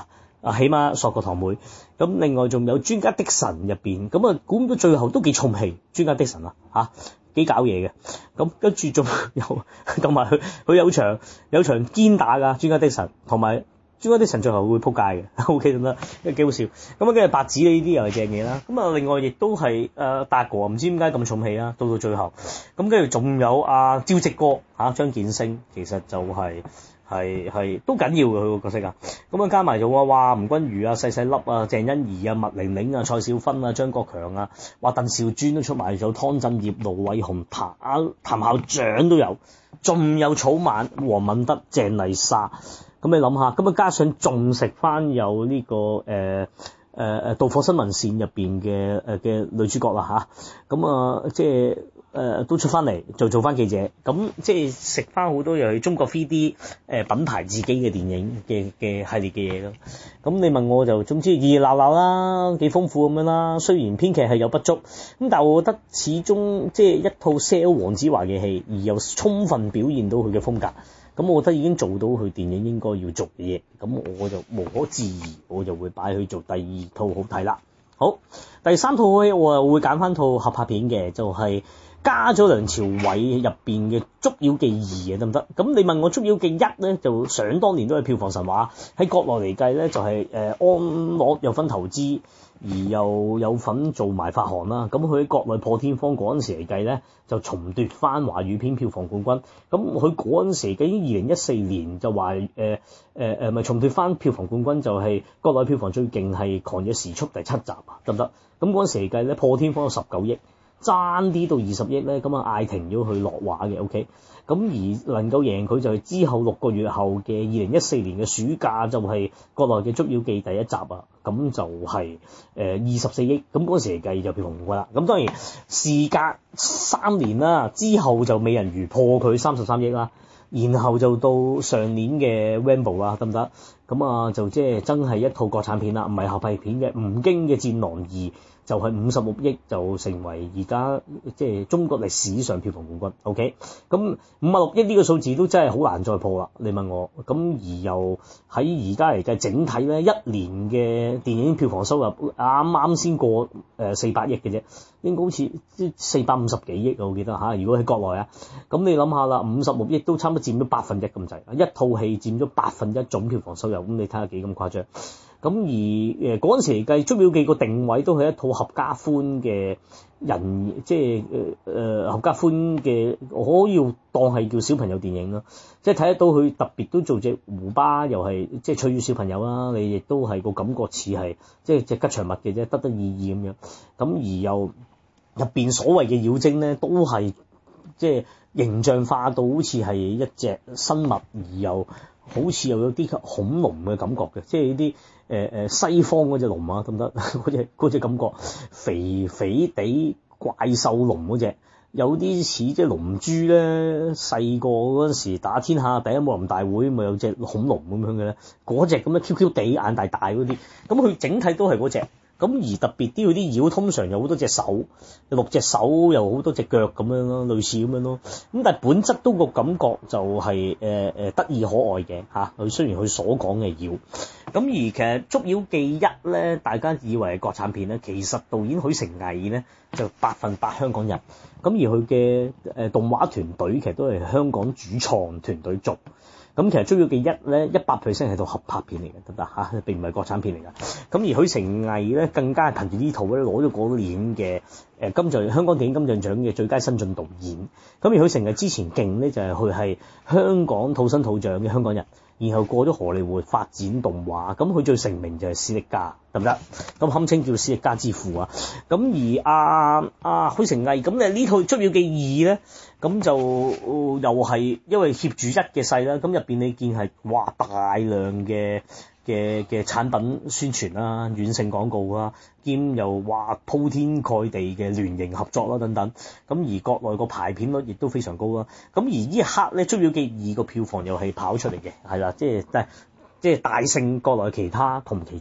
啊，起碼索過堂妹。咁另外仲有專家的神入邊，咁啊估唔到最後都幾重戲，專家的神啊嚇。幾搞嘢嘅，咁跟住仲有同埋佢佢有場有場堅打㗎，專家的神同埋專家的神最後會撲街嘅，O K 得唔得？因為幾好笑。咁啊，跟住白紙呢啲又係正嘢啦。咁啊，另外亦都係誒達哥，唔知點解咁重戲啦，到到最後。咁跟住仲有阿招積哥嚇張建升，其實就係、是。係係都緊要嘅佢個角色啊，咁啊加埋咗哇哇吳君如啊、細細粒啊、鄭欣宜啊、麥玲玲啊、蔡少芬啊、張國強啊，哇鄧兆尊都出埋咗，湯鎮業、盧偉雄、譚譚校長都有，仲有草蜢、黃敏德、鄭麗莎，咁你諗下，咁啊加上仲食翻有呢、這個誒誒誒導火新聞線入邊嘅誒嘅女主角啦吓，咁啊即係。誒、呃、都出翻嚟就做翻記者，咁即係食翻好多又係中國 三 D 誒、呃、品牌自己嘅電影嘅嘅系列嘅嘢咯。咁你問我就總之熱熱鬧鬧啦，幾豐富咁樣啦。雖然編劇係有不足，咁但係我覺得始終即係一套 sell 黃子華嘅戲，而又充分表現到佢嘅風格，咁我覺得已經做到佢電影應該要做嘅嘢。咁我就無可置疑，我就會擺去做第二套好睇啦。好，第三套咧我又會揀翻套合拍片嘅，就係、是。加咗梁朝偉入邊嘅《捉妖記二》啊，得唔得？咁你問我《捉妖記一》咧，就想當年都係票房神話，喺國內嚟計咧就係、是、誒、呃、安樂有份投資，而又有份做埋發行啦。咁佢喺國內破天荒嗰陣時嚟計咧，就重奪翻華語片票房冠軍。咁佢嗰陣時已經二零一四年就話誒誒誒咪重奪翻票房冠軍，就係國內票房最勁係《狂野時速》第七集啊，得唔得？咁嗰陣時嚟計咧，破天荒有十九億。爭啲到二十億咧，咁啊嗌停咗佢落畫嘅 ，OK。咁而能夠贏佢就係之後六個月後嘅二零一四年嘅暑假，就係國內嘅《捉妖記》第一集啊，咁就係誒二十四億，咁嗰時嚟計就票房冠軍啦。咁當然事隔三年啦，之後就美人魚破佢三十三億啦，然後就到上年嘅 Rambo 啦，得唔得？咁啊就即係真係一套國產片啦，唔係合拍片嘅。吳京嘅《戰狼二》就係五十六億，就成為而家即係中國歷史上票房冠軍。OK，咁五十六億呢個數字都真係好難再破啦。你問我，咁而又喺而家嚟計整體咧，一年嘅電影票房收入啱啱先過誒四百億嘅啫，應該好似即四百五十幾億啊，我記得嚇。如果喺國內啊，咁你諗下啦，五十六億都差唔多佔咗百分一咁滯，一套戲佔咗百分一總票房收入，咁你睇下幾咁誇張。咁而誒嗰陣時嚟計，《捉妖記》個定位都係一套合家歡嘅人，即係誒誒合家歡嘅，我可以當係叫小朋友電影咯。即係睇得到佢特別都做隻胡巴，又係即係取悅小朋友啦。你亦都係個感覺似係即係隻吉祥物嘅啫，得得意意咁樣。咁而又入邊所謂嘅妖精咧，都係即係形象化到好似係一隻生物，而又好似又有啲恐龍嘅感覺嘅，即係呢啲。誒誒西方嗰隻龍啊，得唔得？嗰隻嗰隻感覺肥肥地怪獸龍嗰隻，有啲似即係龍珠咧。細個嗰陣時打天下第一武林大會，咪有隻恐龍咁樣嘅咧，嗰隻咁樣 Q Q 地眼大大嗰啲，咁佢整體都係嗰隻。咁而特別啲嗰啲妖通常有好多隻手，有六隻手又好多隻腳咁樣咯，類似咁樣咯。咁但係本質都個感覺就係誒誒得意可愛嘅嚇。佢雖然佢所講嘅妖，咁而其實《捉妖記一》咧，大家以為係國產片咧，其實導演許成毅咧就百分百香港人。咁而佢嘅誒動畫團隊其實都係香港主創團隊做。咁其實《捉妖記一》咧一百 percent 係套合拍片嚟嘅，得唔得嚇？並唔係國產片嚟㗎。咁而許成毅咧更加係憑住呢套咧攞咗嗰年嘅誒金像香港電影金像獎嘅最佳新晉導演。咁而許成毅之前勁咧就係佢係香港土生土長嘅香港人，然後過咗荷里活發展動畫。咁佢最成名就係史力加，得唔得？咁堪稱叫史力加之父啊。咁而阿阿許成毅咁咧呢套《捉妖記二》咧。咁就、呃、又係因為貼住一嘅勢啦，咁入邊你見係哇大量嘅嘅嘅產品宣傳啦、軟性廣告啦，兼又哇鋪天蓋地嘅聯營合作啦等等。咁而國內個排片率亦都非常高啦。咁而呢一刻咧，《捉妖記二》個票房又係跑出嚟嘅，係啦，即係即係大勝國內其他同期做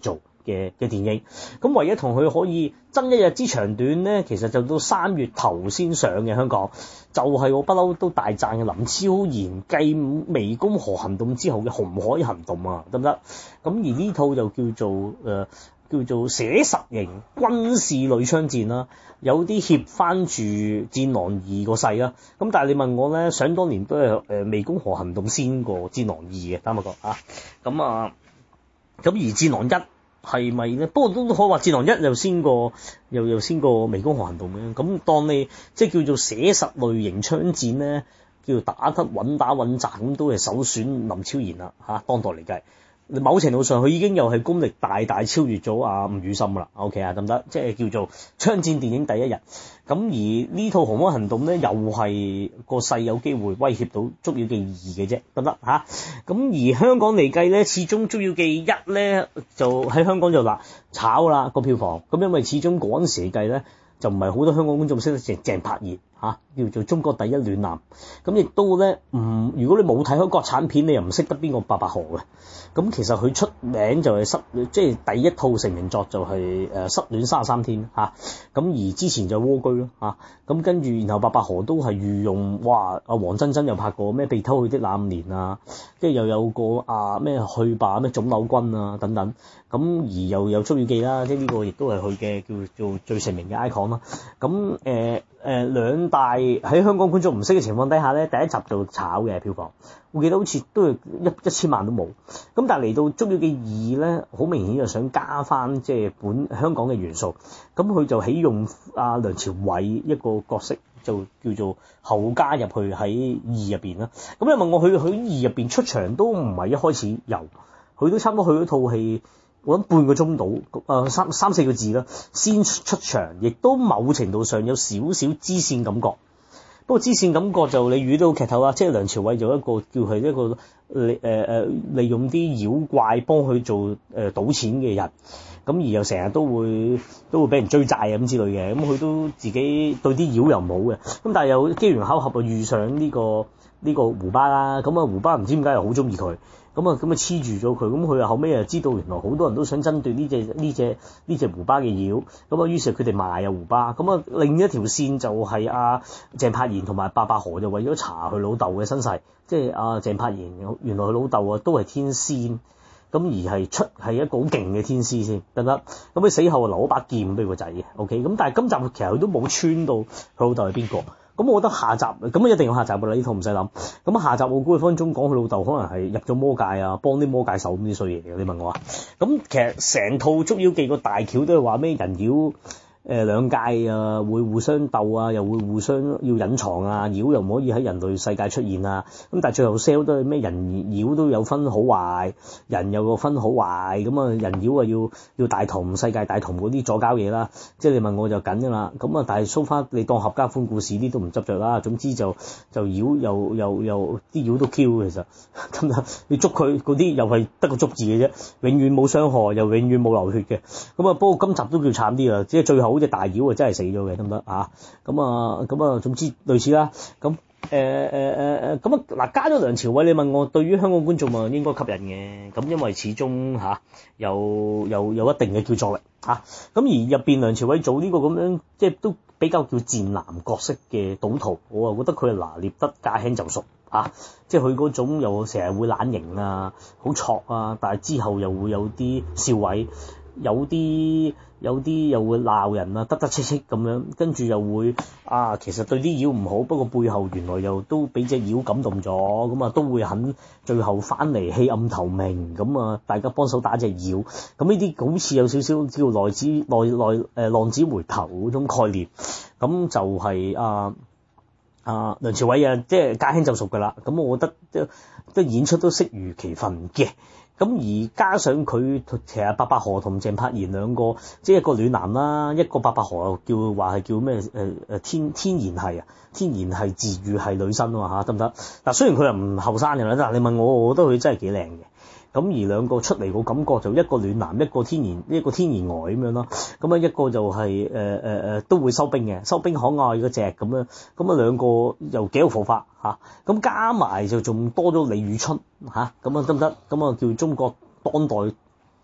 嘅嘅電影。咁唯一同佢可以爭一日之長短咧，其實就到三月頭先上嘅香港，就係、是、我不嬲都大讚嘅林超賢繼湄公河行動之後嘅紅海行動啊，得唔得？咁而呢套就叫做誒。呃叫做寫實型軍事類槍戰啦，有啲協翻住戰狼二個勢啦。咁但係你問我咧，想當年都係誒湄公河行動先過戰狼二嘅，坦白講啊。咁啊，咁而戰狼一係咪咧？不過都可以話戰狼一又先過，又又先過湄公河行動嘅。咁當你即係叫做寫實類型槍戰咧，叫做打得穩打穩紮，咁都係首選林超賢啦嚇、啊，當代嚟計。某程度上佢已經又係功力大大超越咗阿吳宇森啦 ，OK 啊，得唔得？即係叫做槍戰電影第一日。咁而呢套紅海行動咧，又係個勢有機會威脅到捉妖記二嘅啫，得唔得嚇？咁而香港嚟計咧，始終捉妖記一咧就喺香港就嗱炒啦個票房。咁因為始終嗰陣時嚟計咧，就唔係好多香港觀眾識得鄭鄭柏熱嚇，叫做中國第一暖男。咁亦都咧唔，如果你冇睇開國產片，你又唔識得邊個白百何嘅。咁其實佢出名就係失，即係第一套成名作就係誒失戀三十三天嚇。咁而之前就蝸居咯嚇。咁跟住然後白百何都係御用，哇！阿黃真真又拍過咩被偷去的那五年啊，跟住又有個啊咩去吧咩腫瘤君啊等等。咁而又有捉妖記啦，即係呢個亦都係佢嘅叫做最成名嘅 icon 啦。咁誒誒兩大喺香港觀眾唔識嘅情況底下咧，第一集就炒嘅票房，我記得好似都係一一千萬都冇。咁但係嚟到捉妖記二咧，好明顯就想加翻即係本香港嘅元素。咁佢就起用阿梁朝偉一個角色，就叫做後加入去喺二入邊啦。咁你問我佢佢二入邊出場都唔係一開始有，佢都差唔多去咗套戲。我諗半個鐘到，誒、呃、三三四個字啦，先出場，亦都某程度上有少少支線感覺。不過支線感覺就你遇到劇透啦，即係梁朝偉就一個叫係一個利誒誒利用啲妖怪幫佢做誒、呃、賭錢嘅人，咁而又成日都會都會俾人追債啊咁之類嘅，咁佢都自己對啲妖又唔好嘅，咁但係又機緣巧合啊遇上呢、這個呢、這個胡巴啦，咁啊胡巴唔知點解又好中意佢。咁啊，咁啊黐住咗佢，咁佢又後尾又知道原來好多人都想針對呢隻呢隻呢隻胡巴嘅妖，咁啊於是佢哋賣啊胡巴，咁啊另一條線就係阿鄭柏賢同埋白百何就為咗查佢老豆嘅身世，即係阿鄭柏賢原來佢老豆啊都係天仙，咁而係出係一個好勁嘅天師先得唔得？咁佢死後留咗把劍俾個仔嘅 ，OK，咁但係今集其實佢都冇穿到佢老豆係邊個。咁我覺得下集咁一定要下集㗎啦，呢套唔使諗。咁下集我估佢分分鐘講佢老豆可能係入咗魔界啊，幫啲魔界手咁啲衰嘢嘅。你問我啊？咁其實成套捉妖記個大橋都係話咩人妖誒兩界啊會互相鬥啊，又會互相要隱藏啊，妖又唔可以喺人類世界出現啊。咁但係最後 sell 都係咩人妖都有分好壞，人有個分好壞，咁啊人妖啊要要大同世界大同嗰啲左膠嘢啦。即係你問我就緊㗎啦。咁啊但係 so far 你當合家歡故事啲都唔執着啦。總之就就妖又又又啲妖都 Q 其實咁啊，你捉佢嗰啲又係得個捉字嘅啫，永遠冇傷害又永遠冇流血嘅。咁啊不過今集都叫慘啲啦，即係最後。好似大妖啊，真係死咗嘅，得唔得啊？咁啊，咁啊，總之類似啦。咁誒誒誒誒，咁啊嗱，加咗梁朝偉，你問我對於香港觀眾啊應該吸引嘅。咁因為始終嚇、啊、有有有一定嘅叫座力嚇。咁、啊、而入邊梁朝偉做呢個咁樣，即係都比較叫賤男角色嘅賭徒，我啊覺得佢係拿捏得駕輕就熟嚇。即係佢嗰種又成日會懶型啊，好挫啊，但係之後又會有啲笑位。有啲有啲又會鬧人啊，得得戚戚咁樣，跟住又會啊，其實對啲妖唔好，不過背後原來又都俾隻妖感動咗，咁啊都會肯最後翻嚟棄暗投明，咁啊大家幫手打隻妖，咁呢啲好似有少少叫內子內內誒浪子回頭嗰種概念，咁就係、是、啊啊梁朝偉啊，即係駕輕就熟㗎啦，咁我覺得即係演出都適如其分嘅。咁而加上佢其實白百何同鄭柏賢兩個，即係一個暖男啦，一個白百何叫話係叫咩誒誒天天然係啊，天然係治癒係女生啊嚇，得唔得？嗱雖然佢又唔後生嘅啦，但係你問我，我覺得佢真係幾靚嘅。咁而兩個出嚟個感覺就一個暖男，一個天然，一個天然呆咁樣咯。咁啊一個就係誒誒誒都會收兵嘅，收兵可愛嗰隻咁樣。咁啊兩個又幾有火花嚇。咁、啊、加埋就仲多咗李宇春嚇。咁啊得唔得？咁啊叫中國當代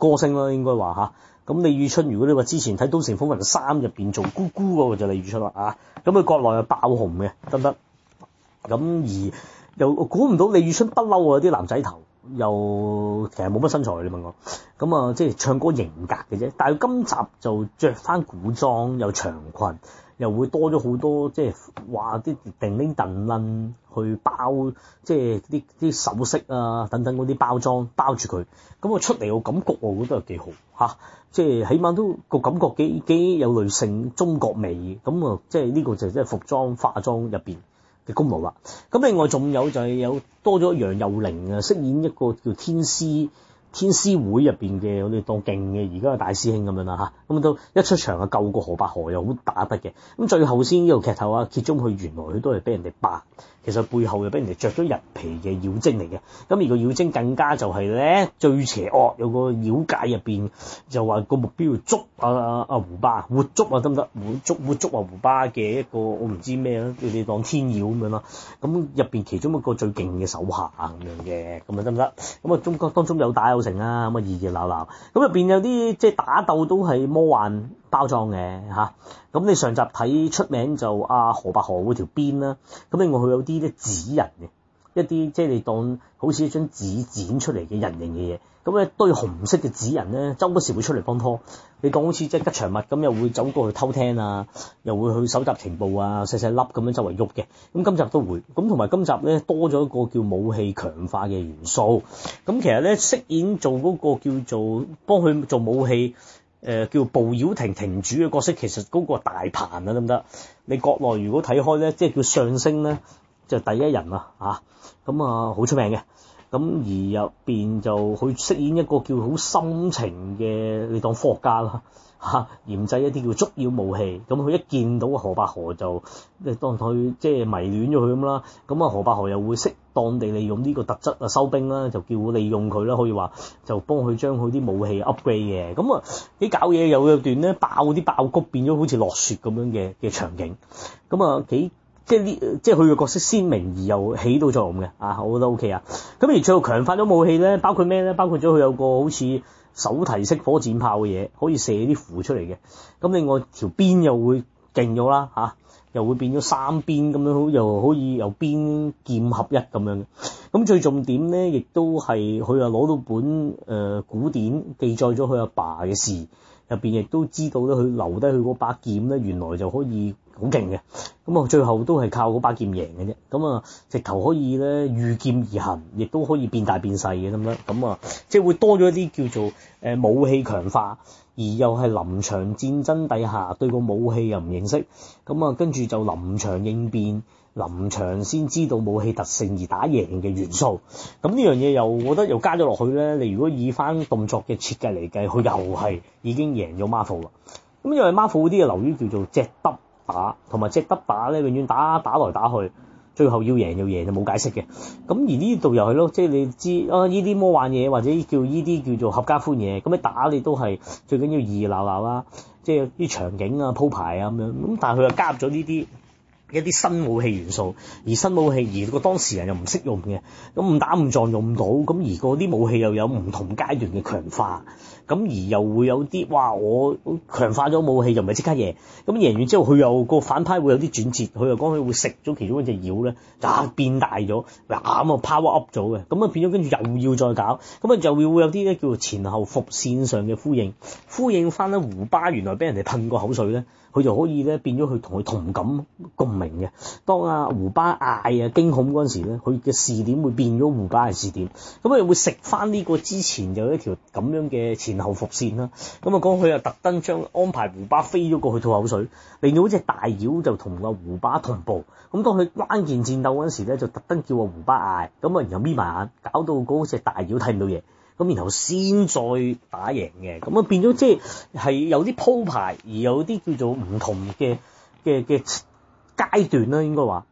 歌星啦，應該話嚇。咁李宇春，如果你話之前睇《都城風雲三》入邊做姑姑嗰個就李宇春啦啊，咁佢國內又爆紅嘅，得唔得？咁而又估唔到李宇春不嬲啊，啲男仔頭又其實冇乜身材，你問我，咁啊即係唱歌型格嘅啫。但係今集就着翻古裝，有長裙，又會多咗好多即係話啲叮叮噹噹去包，即係啲啲首飾啊等等嗰啲包裝包住佢。咁我出嚟個感覺我覺得係幾好嚇。即係起碼都個感覺幾幾有女性中國味，咁啊即係呢個就即係服裝化妝入邊嘅功勞啦。咁另外仲有就係有多咗楊佑寧啊，飾演一個叫天師天師會入邊嘅我哋當勁嘅而家嘅大師兄咁樣啦嚇。咁都一出場啊救過何百何又好打得嘅。咁最後先呢個劇頭啊揭盅佢原來佢都係俾人哋霸，其實背後又俾人哋着咗人皮嘅妖精嚟嘅。咁而個妖精更加就係咧最邪惡，有個妖界入邊就話個目標要捉啊啊啊胡巴，活捉啊得唔得？活捉活捉啊胡巴嘅一個我唔知咩啦，你當天妖咁樣啦。咁入邊其中一個最勁嘅手下咁樣嘅，咁啊得唔得？咁啊中國當中有打有成啊，咁啊熱熱鬧鬧。咁入邊有啲即係打鬥都係魔幻包裝嘅嚇。咁你上集睇出名就阿何百何嗰條鞭啦，咁另外佢有啲咧紙人嘅，一啲即係你當好似一張紙剪出嚟嘅人形嘅嘢，咁咧堆紅色嘅紙人咧，周不時會出嚟幫拖，你當好似即係吉祥物咁，又會走過去偷聽啊，又會去搜集情報啊，細細粒咁樣周圍喐嘅。咁今集都會，咁同埋今集咧多咗一個叫武器強化嘅元素。咁其實咧飾演做嗰個叫做幫佢做武器。誒、呃、叫步妖亭亭主嘅角色，其實嗰個大鵬啊得唔得？你國內如果睇開咧，即係叫上升咧，就第一人啊嚇，咁啊好出名嘅。咁而入邊就佢飾演一個叫好深情嘅，你當科學家啦嚇，研製一啲叫捉妖武器。咁佢一見到何百何就，你當佢即係迷戀咗佢咁啦。咁啊何百何又會適當地利用呢個特質啊收兵啦，就叫利用佢啦，可以話就幫佢將佢啲武器 upgrade 嘅。咁啊幾搞嘢，有一段咧爆啲爆谷變咗好似落雪咁樣嘅嘅場景。咁啊幾。即係呢，即係佢嘅角色鮮明而又起到作用嘅，啊，我覺得 OK 啊。咁而最後強化咗武器咧，包括咩咧？包括咗佢有個好似手提式火箭炮嘅嘢，可以射啲符出嚟嘅。咁另外條鞭又會勁咗啦，嚇、啊，又會變咗三鞭咁樣，又可以由鞭劍合一咁樣嘅。咁最重點咧，亦都係佢又攞到本誒、呃、古典記載咗佢阿爸嘅事，入邊亦都知道咧，佢留低佢嗰把劍咧，原來就可以好勁嘅。咁啊，最後都係靠嗰把劍贏嘅啫。咁啊，直頭可以咧御劍而行，亦都可以變大變細嘅咁樣。咁啊，即係會多咗一啲叫做誒、呃、武器強化，而又係臨場戰爭底下對個武器又唔認識，咁啊跟住就臨場應變，臨場先知道武器特性而打贏嘅元素。咁呢樣嘢又我覺得又加咗落去咧。你如果以翻動作嘅設計嚟計，佢又係已經贏咗 Marvel 啦。咁因為 Marvel 嗰啲嘅流於叫做隻得打，同埋隻得打咧，永遠打打來打去，最後要贏要贏就冇解釋嘅。咁而呢度又係咯，即係你知啊，呢啲魔幻嘢或者叫呢啲叫做合家歡嘢，咁你打你都係最緊要熱熱鬧鬧啦，即係啲場景啊鋪排啊咁樣。咁但係佢又加入咗呢啲一啲新武器元素，而新武器而個當事人又唔識用嘅，咁誤打誤撞用唔到，咁而嗰啲武器又有唔同階段嘅強化，咁而又會有啲哇我強化咗武器又唔係即刻贏，咁贏完之後佢又個反派會有啲轉折，佢又講佢會食咗其中一隻妖咧，啊變大咗，咁啊 power up 咗嘅，咁啊變咗跟住又要再搞，咁啊就會會有啲咧叫做前後伏線上嘅呼應，呼應翻咧胡巴原來俾人哋噴過口水咧。佢就可以咧變咗佢同佢同感共鳴嘅。當阿胡巴嗌啊驚恐嗰陣時咧，佢嘅視點會變咗胡巴嘅視點，咁佢會食翻呢個之前有一條咁樣嘅前後伏線啦。咁啊講佢又特登將安排胡巴飛咗過去吐口水，令到嗰隻大妖就同阿胡巴同步。咁當佢關鍵戰鬥嗰陣時咧，就特登叫阿胡巴嗌，咁啊然後眯埋眼，搞到嗰隻大妖睇唔到嘢。咁然後先再打贏嘅，咁啊變咗即係係有啲鋪排，而有啲叫做唔同嘅嘅嘅階段啦，應該話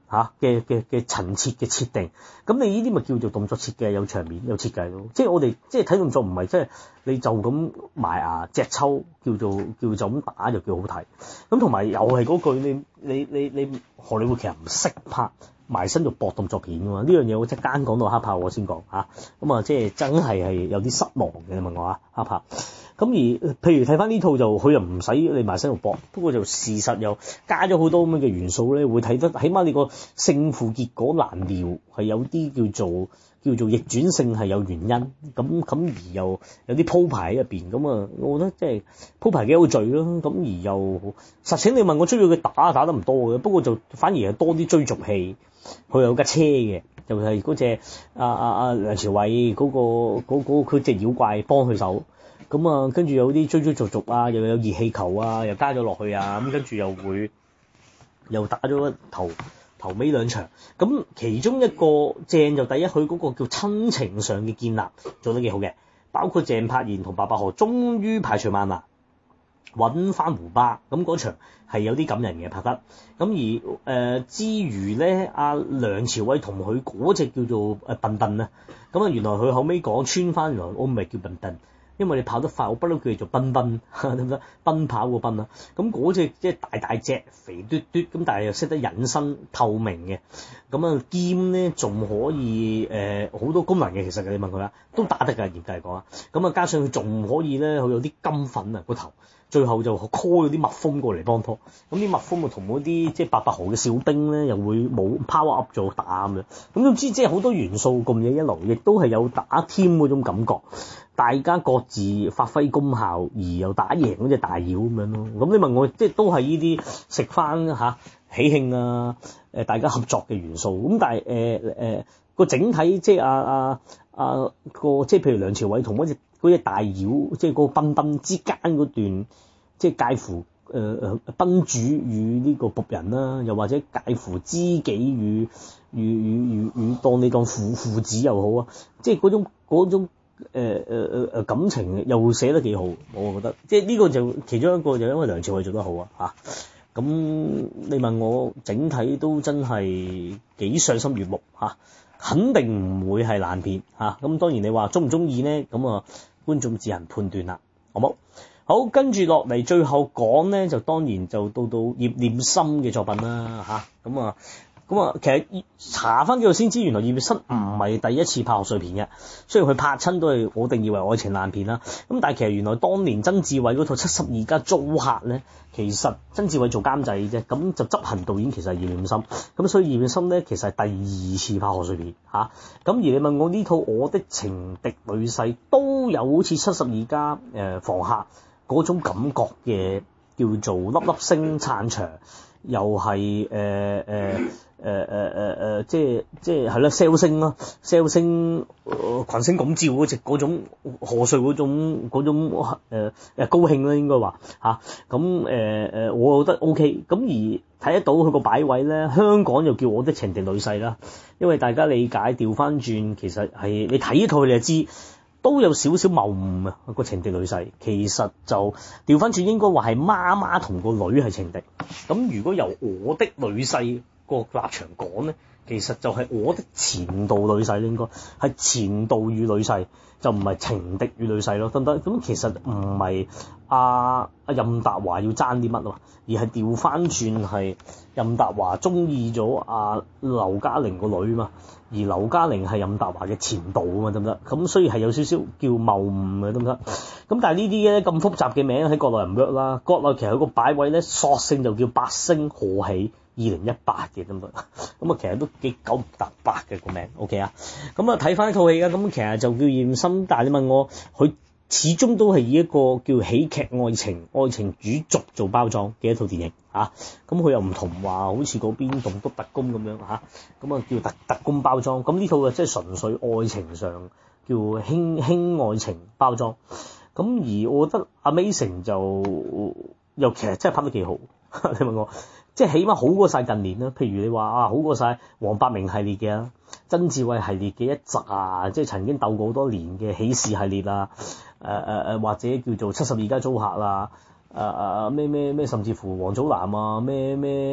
嚇嘅嘅嘅陳設嘅設定，咁你呢啲咪叫做動作設計有場面有設計咯。即係我哋即係睇動作唔係即係你就咁埋牙隻抽叫做叫就咁打就叫好睇。咁同埋又係嗰句你你你你荷里活其實唔識拍埋身肉搏動作片㗎嘛。呢樣嘢我即間講到黑豹我先講嚇，咁啊即係真係係有啲失望嘅。你問我啊黑豹。咁而譬如睇翻呢套就佢又唔使你埋身肉搏，不過就事實又加咗好多咁嘅元素咧，會睇得起碼你個勝負結果難料係有啲叫做叫做逆轉性係有原因，咁咁而又有啲鋪排喺入邊，咁啊我覺得即係鋪排幾有序咯，咁而又實情你問我追咗佢打打得唔多嘅，不過就反而係多啲追逐戲，佢有架車嘅，就係嗰隻阿阿阿梁朝偉嗰個嗰嗰佢隻妖怪幫佢手。咁啊，跟住有啲追追逐逐啊，又有熱氣球啊，又加咗落去啊，咁跟住又會又打咗頭頭尾兩場。咁其中一個正就第一，佢嗰個叫親情上嘅建立做得幾好嘅，包括鄭柏賢同白百何終於排除萬難揾翻胡巴，咁嗰場係有啲感人嘅拍得。咁而誒、呃、之餘咧，阿梁朝偉同佢嗰隻叫做誒笨笨啊，咁啊原來佢後尾講穿翻，原來我唔係叫笨笨。因為你跑得快，我不嬲叫你做奔奔，得唔得？奔跑個奔啦。咁嗰隻即係大大隻、肥嘟嘟，咁但係又識得隱身透明嘅。咁啊劍咧仲可以誒好、呃、多功能嘅，其實你問佢啦，都打得㗎，嚴格嚟講啊。咁啊加上佢仲可以咧，佢有啲金粉啊個頭，最後就 call 咗啲蜜蜂過嚟幫拖。咁啲蜜蜂啊同嗰啲即係白百何嘅小兵咧，又會冇 power up 咗打咁樣。咁總之即係好多元素咁嘢一路，亦都係有打 team 嗰種感覺。大家各自發揮功效，而又打贏嗰隻大妖咁樣咯。咁你問我，即係都係呢啲食翻嚇喜慶啊，誒大家合作嘅元素。咁但係誒誒個整體即係啊啊啊個即係譬如梁朝偉同嗰隻嗰隻大妖，即係個賓賓之間嗰段，即係介乎誒誒賓主與呢個僕人啦，又或者介乎知己與與與與與當你當父父子又好啊，即係嗰種嗰種。誒誒誒誒感情又寫得幾好，我覺得即係呢個就其中一個就因為梁朝偉做得好啊嚇。咁你問我整體都真係幾賞心悅目嚇，肯定唔會係爛片嚇。咁當然你話鍾唔鍾意呢？咁啊觀眾自行判斷啦，好冇？好，跟住落嚟最後講呢，就當然就到到葉念琛嘅作品啦嚇。咁啊。咁啊，其實查翻幾度先知，原來葉念琛唔係第一次拍賀歲片嘅。雖然佢拍親都係我定義為愛情爛片啦，咁但係其實原來當年曾志偉嗰套七十二家租客咧，其實曾志偉做監製啫，咁就執行導演其實係葉念琛，咁所以葉念琛咧其實係第二次拍賀歲片嚇。咁、啊、而你問我呢套我的情敵女婿都有好似七十二家誒房客嗰種感覺嘅，叫做粒粒星撐場，又係誒誒。呃呃誒誒誒誒，即係即係係啦 ，sell 星咯 ，sell 星群星拱照嗰隻嗰種賀歲嗰種嗰種誒誒、呃、高興啦，應該話嚇。咁誒誒，我覺得 OK。咁而睇得到佢個擺位咧，香港又叫我的情敵女婿啦。因為大家理解調翻轉，其實係你睇呢套你就知，都有少少謬誤啊。個情敵女婿其實就調翻轉，應該話係媽媽同個女係情敵。咁如果由我的女婿個立場講咧，其實就係我的前度女婿，應該係前度與女婿，就唔係情敵與女婿咯，得唔得？咁其實唔係阿阿任達華要爭啲乜啊，而係調翻轉係任達華中意咗阿劉嘉玲個女嘛，而劉嘉玲係任達華嘅前度啊嘛，得唔得？咁所以係有少少叫謬誤嘅，得唔得？咁但係呢啲咧咁複雜嘅名喺國內唔 work 啦，國內其實有個擺位咧，索性就叫八星賀喜二零一八嘅，得唔得？咁啊，其實都幾九唔搭八嘅個名 ，OK 啊？咁啊，睇翻一套戲啊，咁其實就叫葉念琛，但係你問我，佢始終都係以一個叫喜劇愛情、愛情主軸做包裝嘅一套電影嚇。咁、啊、佢又唔同話，好似嗰邊棟篤特工咁樣嚇，咁啊叫特特工包裝。咁呢套啊，即係純粹愛情上叫輕輕愛情包裝。咁而我覺得 Amazing 就又其實真係拍得幾好，你問我。即係起碼好過晒近年啦，譬如你話啊，好過晒黃百鳴系列嘅、曾志偉系列嘅一紮，即係曾經鬥過好多年嘅喜事系列啊，誒誒誒或者叫做七十二家租客啦，誒誒咩咩咩，甚至乎王祖藍啊，咩咩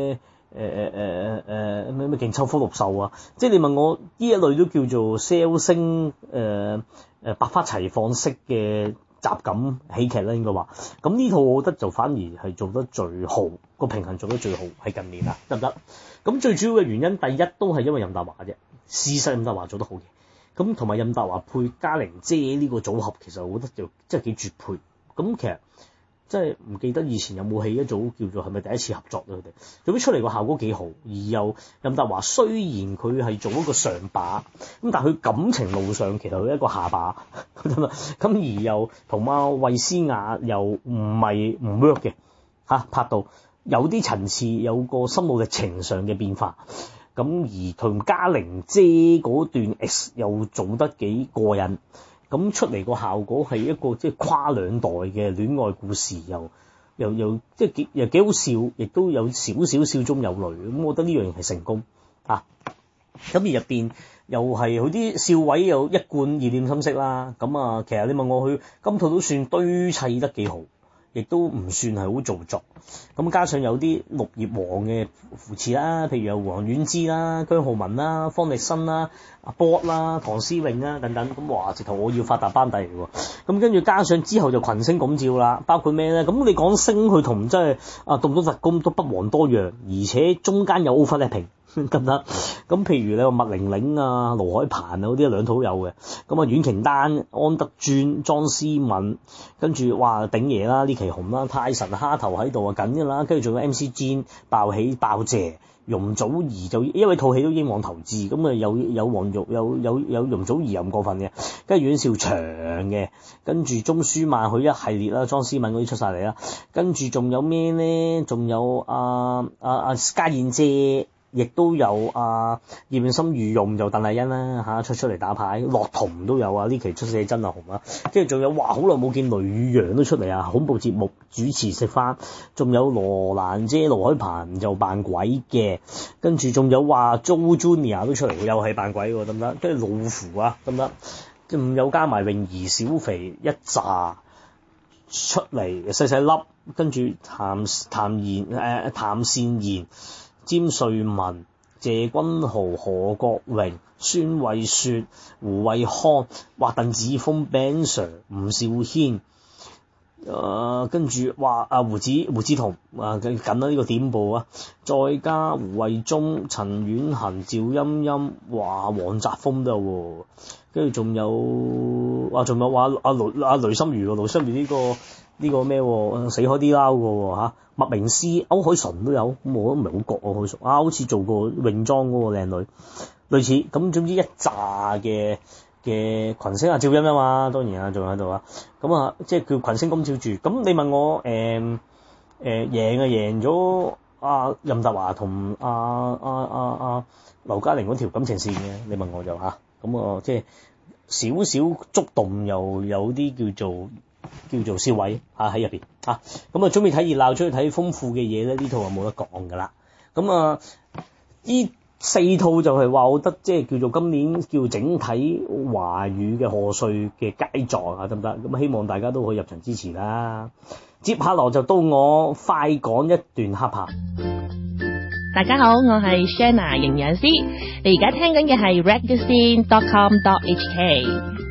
誒誒誒咩咩勁抽福祿壽啊，即係你問我呢一類都叫做 sell 星誒誒百花齊放式嘅雜感喜劇啦，應該話。咁呢套我覺得就反而係做得最好，個平衡做得最好係近年啊，得唔得？咁最主要嘅原因，第一都係因為任達華啫，事實任達華做得好嘅。咁同埋任達華配嘉玲姐呢個組合，其實我覺得就真係幾絕配。咁其實真係唔記得以前有冇戲一組叫做係咪第一次合作咧？佢哋總之出嚟個效果幾好，而又任達華雖然佢係做一個上把，咁但係佢感情路上其實佢一個下把，咁而又同阿衛詩雅又唔係唔 work 嘅嚇，拍到有啲層次，有個心路歷程上嘅變化。咁而同嘉玲姐嗰段 X 又做得幾過癮。咁出嚟個效果係一個即係跨兩代嘅戀愛故事，又又又即係幾又幾好笑，亦都有少少笑中有淚。咁我覺得呢樣嘢係成功啊！咁而入邊又係佢啲笑位又一貫意念深色啦。咁啊，其實你問我佢今套都算堆砌得幾好，亦都唔算係好做作。咁加上有啲綠葉王嘅扶持啦，譬如有黃婉芝啦、姜浩文啦、方力申啦、阿波啦、唐詩詠啦等等，咁哇直頭我要發達班底嚟喎。咁跟住加上之後就群星拱照啦，包括咩咧？咁你講星佢同真係啊動作特工都不遑多讓，而且中間有 overlapping 得唔得？咁譬如你話麥玲玲啊、盧海鵬啊嗰啲兩套有嘅，咁啊阮瓊丹、安德尊、莊思敏，跟住哇鼎爺啦、呢期紅啦、泰神蝦頭喺度啊緊㗎啦，跟住仲有 M C Jin 爆起爆謝。容祖兒就因為套戲都英皇投資，咁啊有有黃玉有有有容祖兒又唔過分嘅，跟住阮兆祥嘅，跟住鐘舒漫佢一系列啦，莊思敏嗰啲出晒嚟啦，跟住仲有咩咧？仲有阿阿阿家燕姐，亦都有阿葉念琛御用就鄧麗欣啦嚇出出嚟打牌，樂彤都有啊，呢期出寫真啊紅啊，跟住仲有哇好耐冇見雷宇揚都出嚟啊，恐怖節目主持食翻，仲有羅蘭姐盧海鵬就扮鬼嘅，跟住仲有話 Joe Junior 都出嚟，又係扮鬼喎得唔得？跟住老虎啊得唔得？仲有加埋泳兒小肥一紮出嚟細細粒，跟住譚譚妍誒譚善言。詹瑞文、謝君豪、何國榮、孫慧雪、胡慧康、哇鄧子峰、Ben Sir、吳兆軒，誒跟住哇阿胡子胡子彤啊緊緊啦呢個點報啊，再加胡慧中、陳婉嫻、趙欣欣，哇黃澤鋒都有喎，跟住仲有哇仲有話阿雷阿雷心如喎，雷心如呢個。呢個咩死開啲啦喎嚇，麥明詩、歐鎧淳都有，咁我都唔係好覺啊，佢啊好似做過泳裝嗰個靚女，類似咁總之一紮嘅嘅群星啊，趙欣啊嘛，當然啊仲喺度啊，咁啊即係叫群星拱照住。咁你問我誒誒、呃呃、贏啊贏咗阿任達華同阿阿阿阿劉嘉玲嗰條感情線嘅，你問我就嚇，咁啊即係少少觸動，又有啲叫做。叫做笑位啊喺入邊啊，咁啊準備睇熱鬧，中意睇豐富嘅嘢咧，呢套就冇得講噶啦。咁啊，呢四套就係話，我覺得即係叫做今年叫整體華語嘅賀歲嘅佳作啊，得唔得？咁希望大家都可以入場支持啦。接下來就到我快講一段黑豹。 大家好，我係 Shanna 營養師，你而家聽緊嘅係 radio scene dot com dot h k。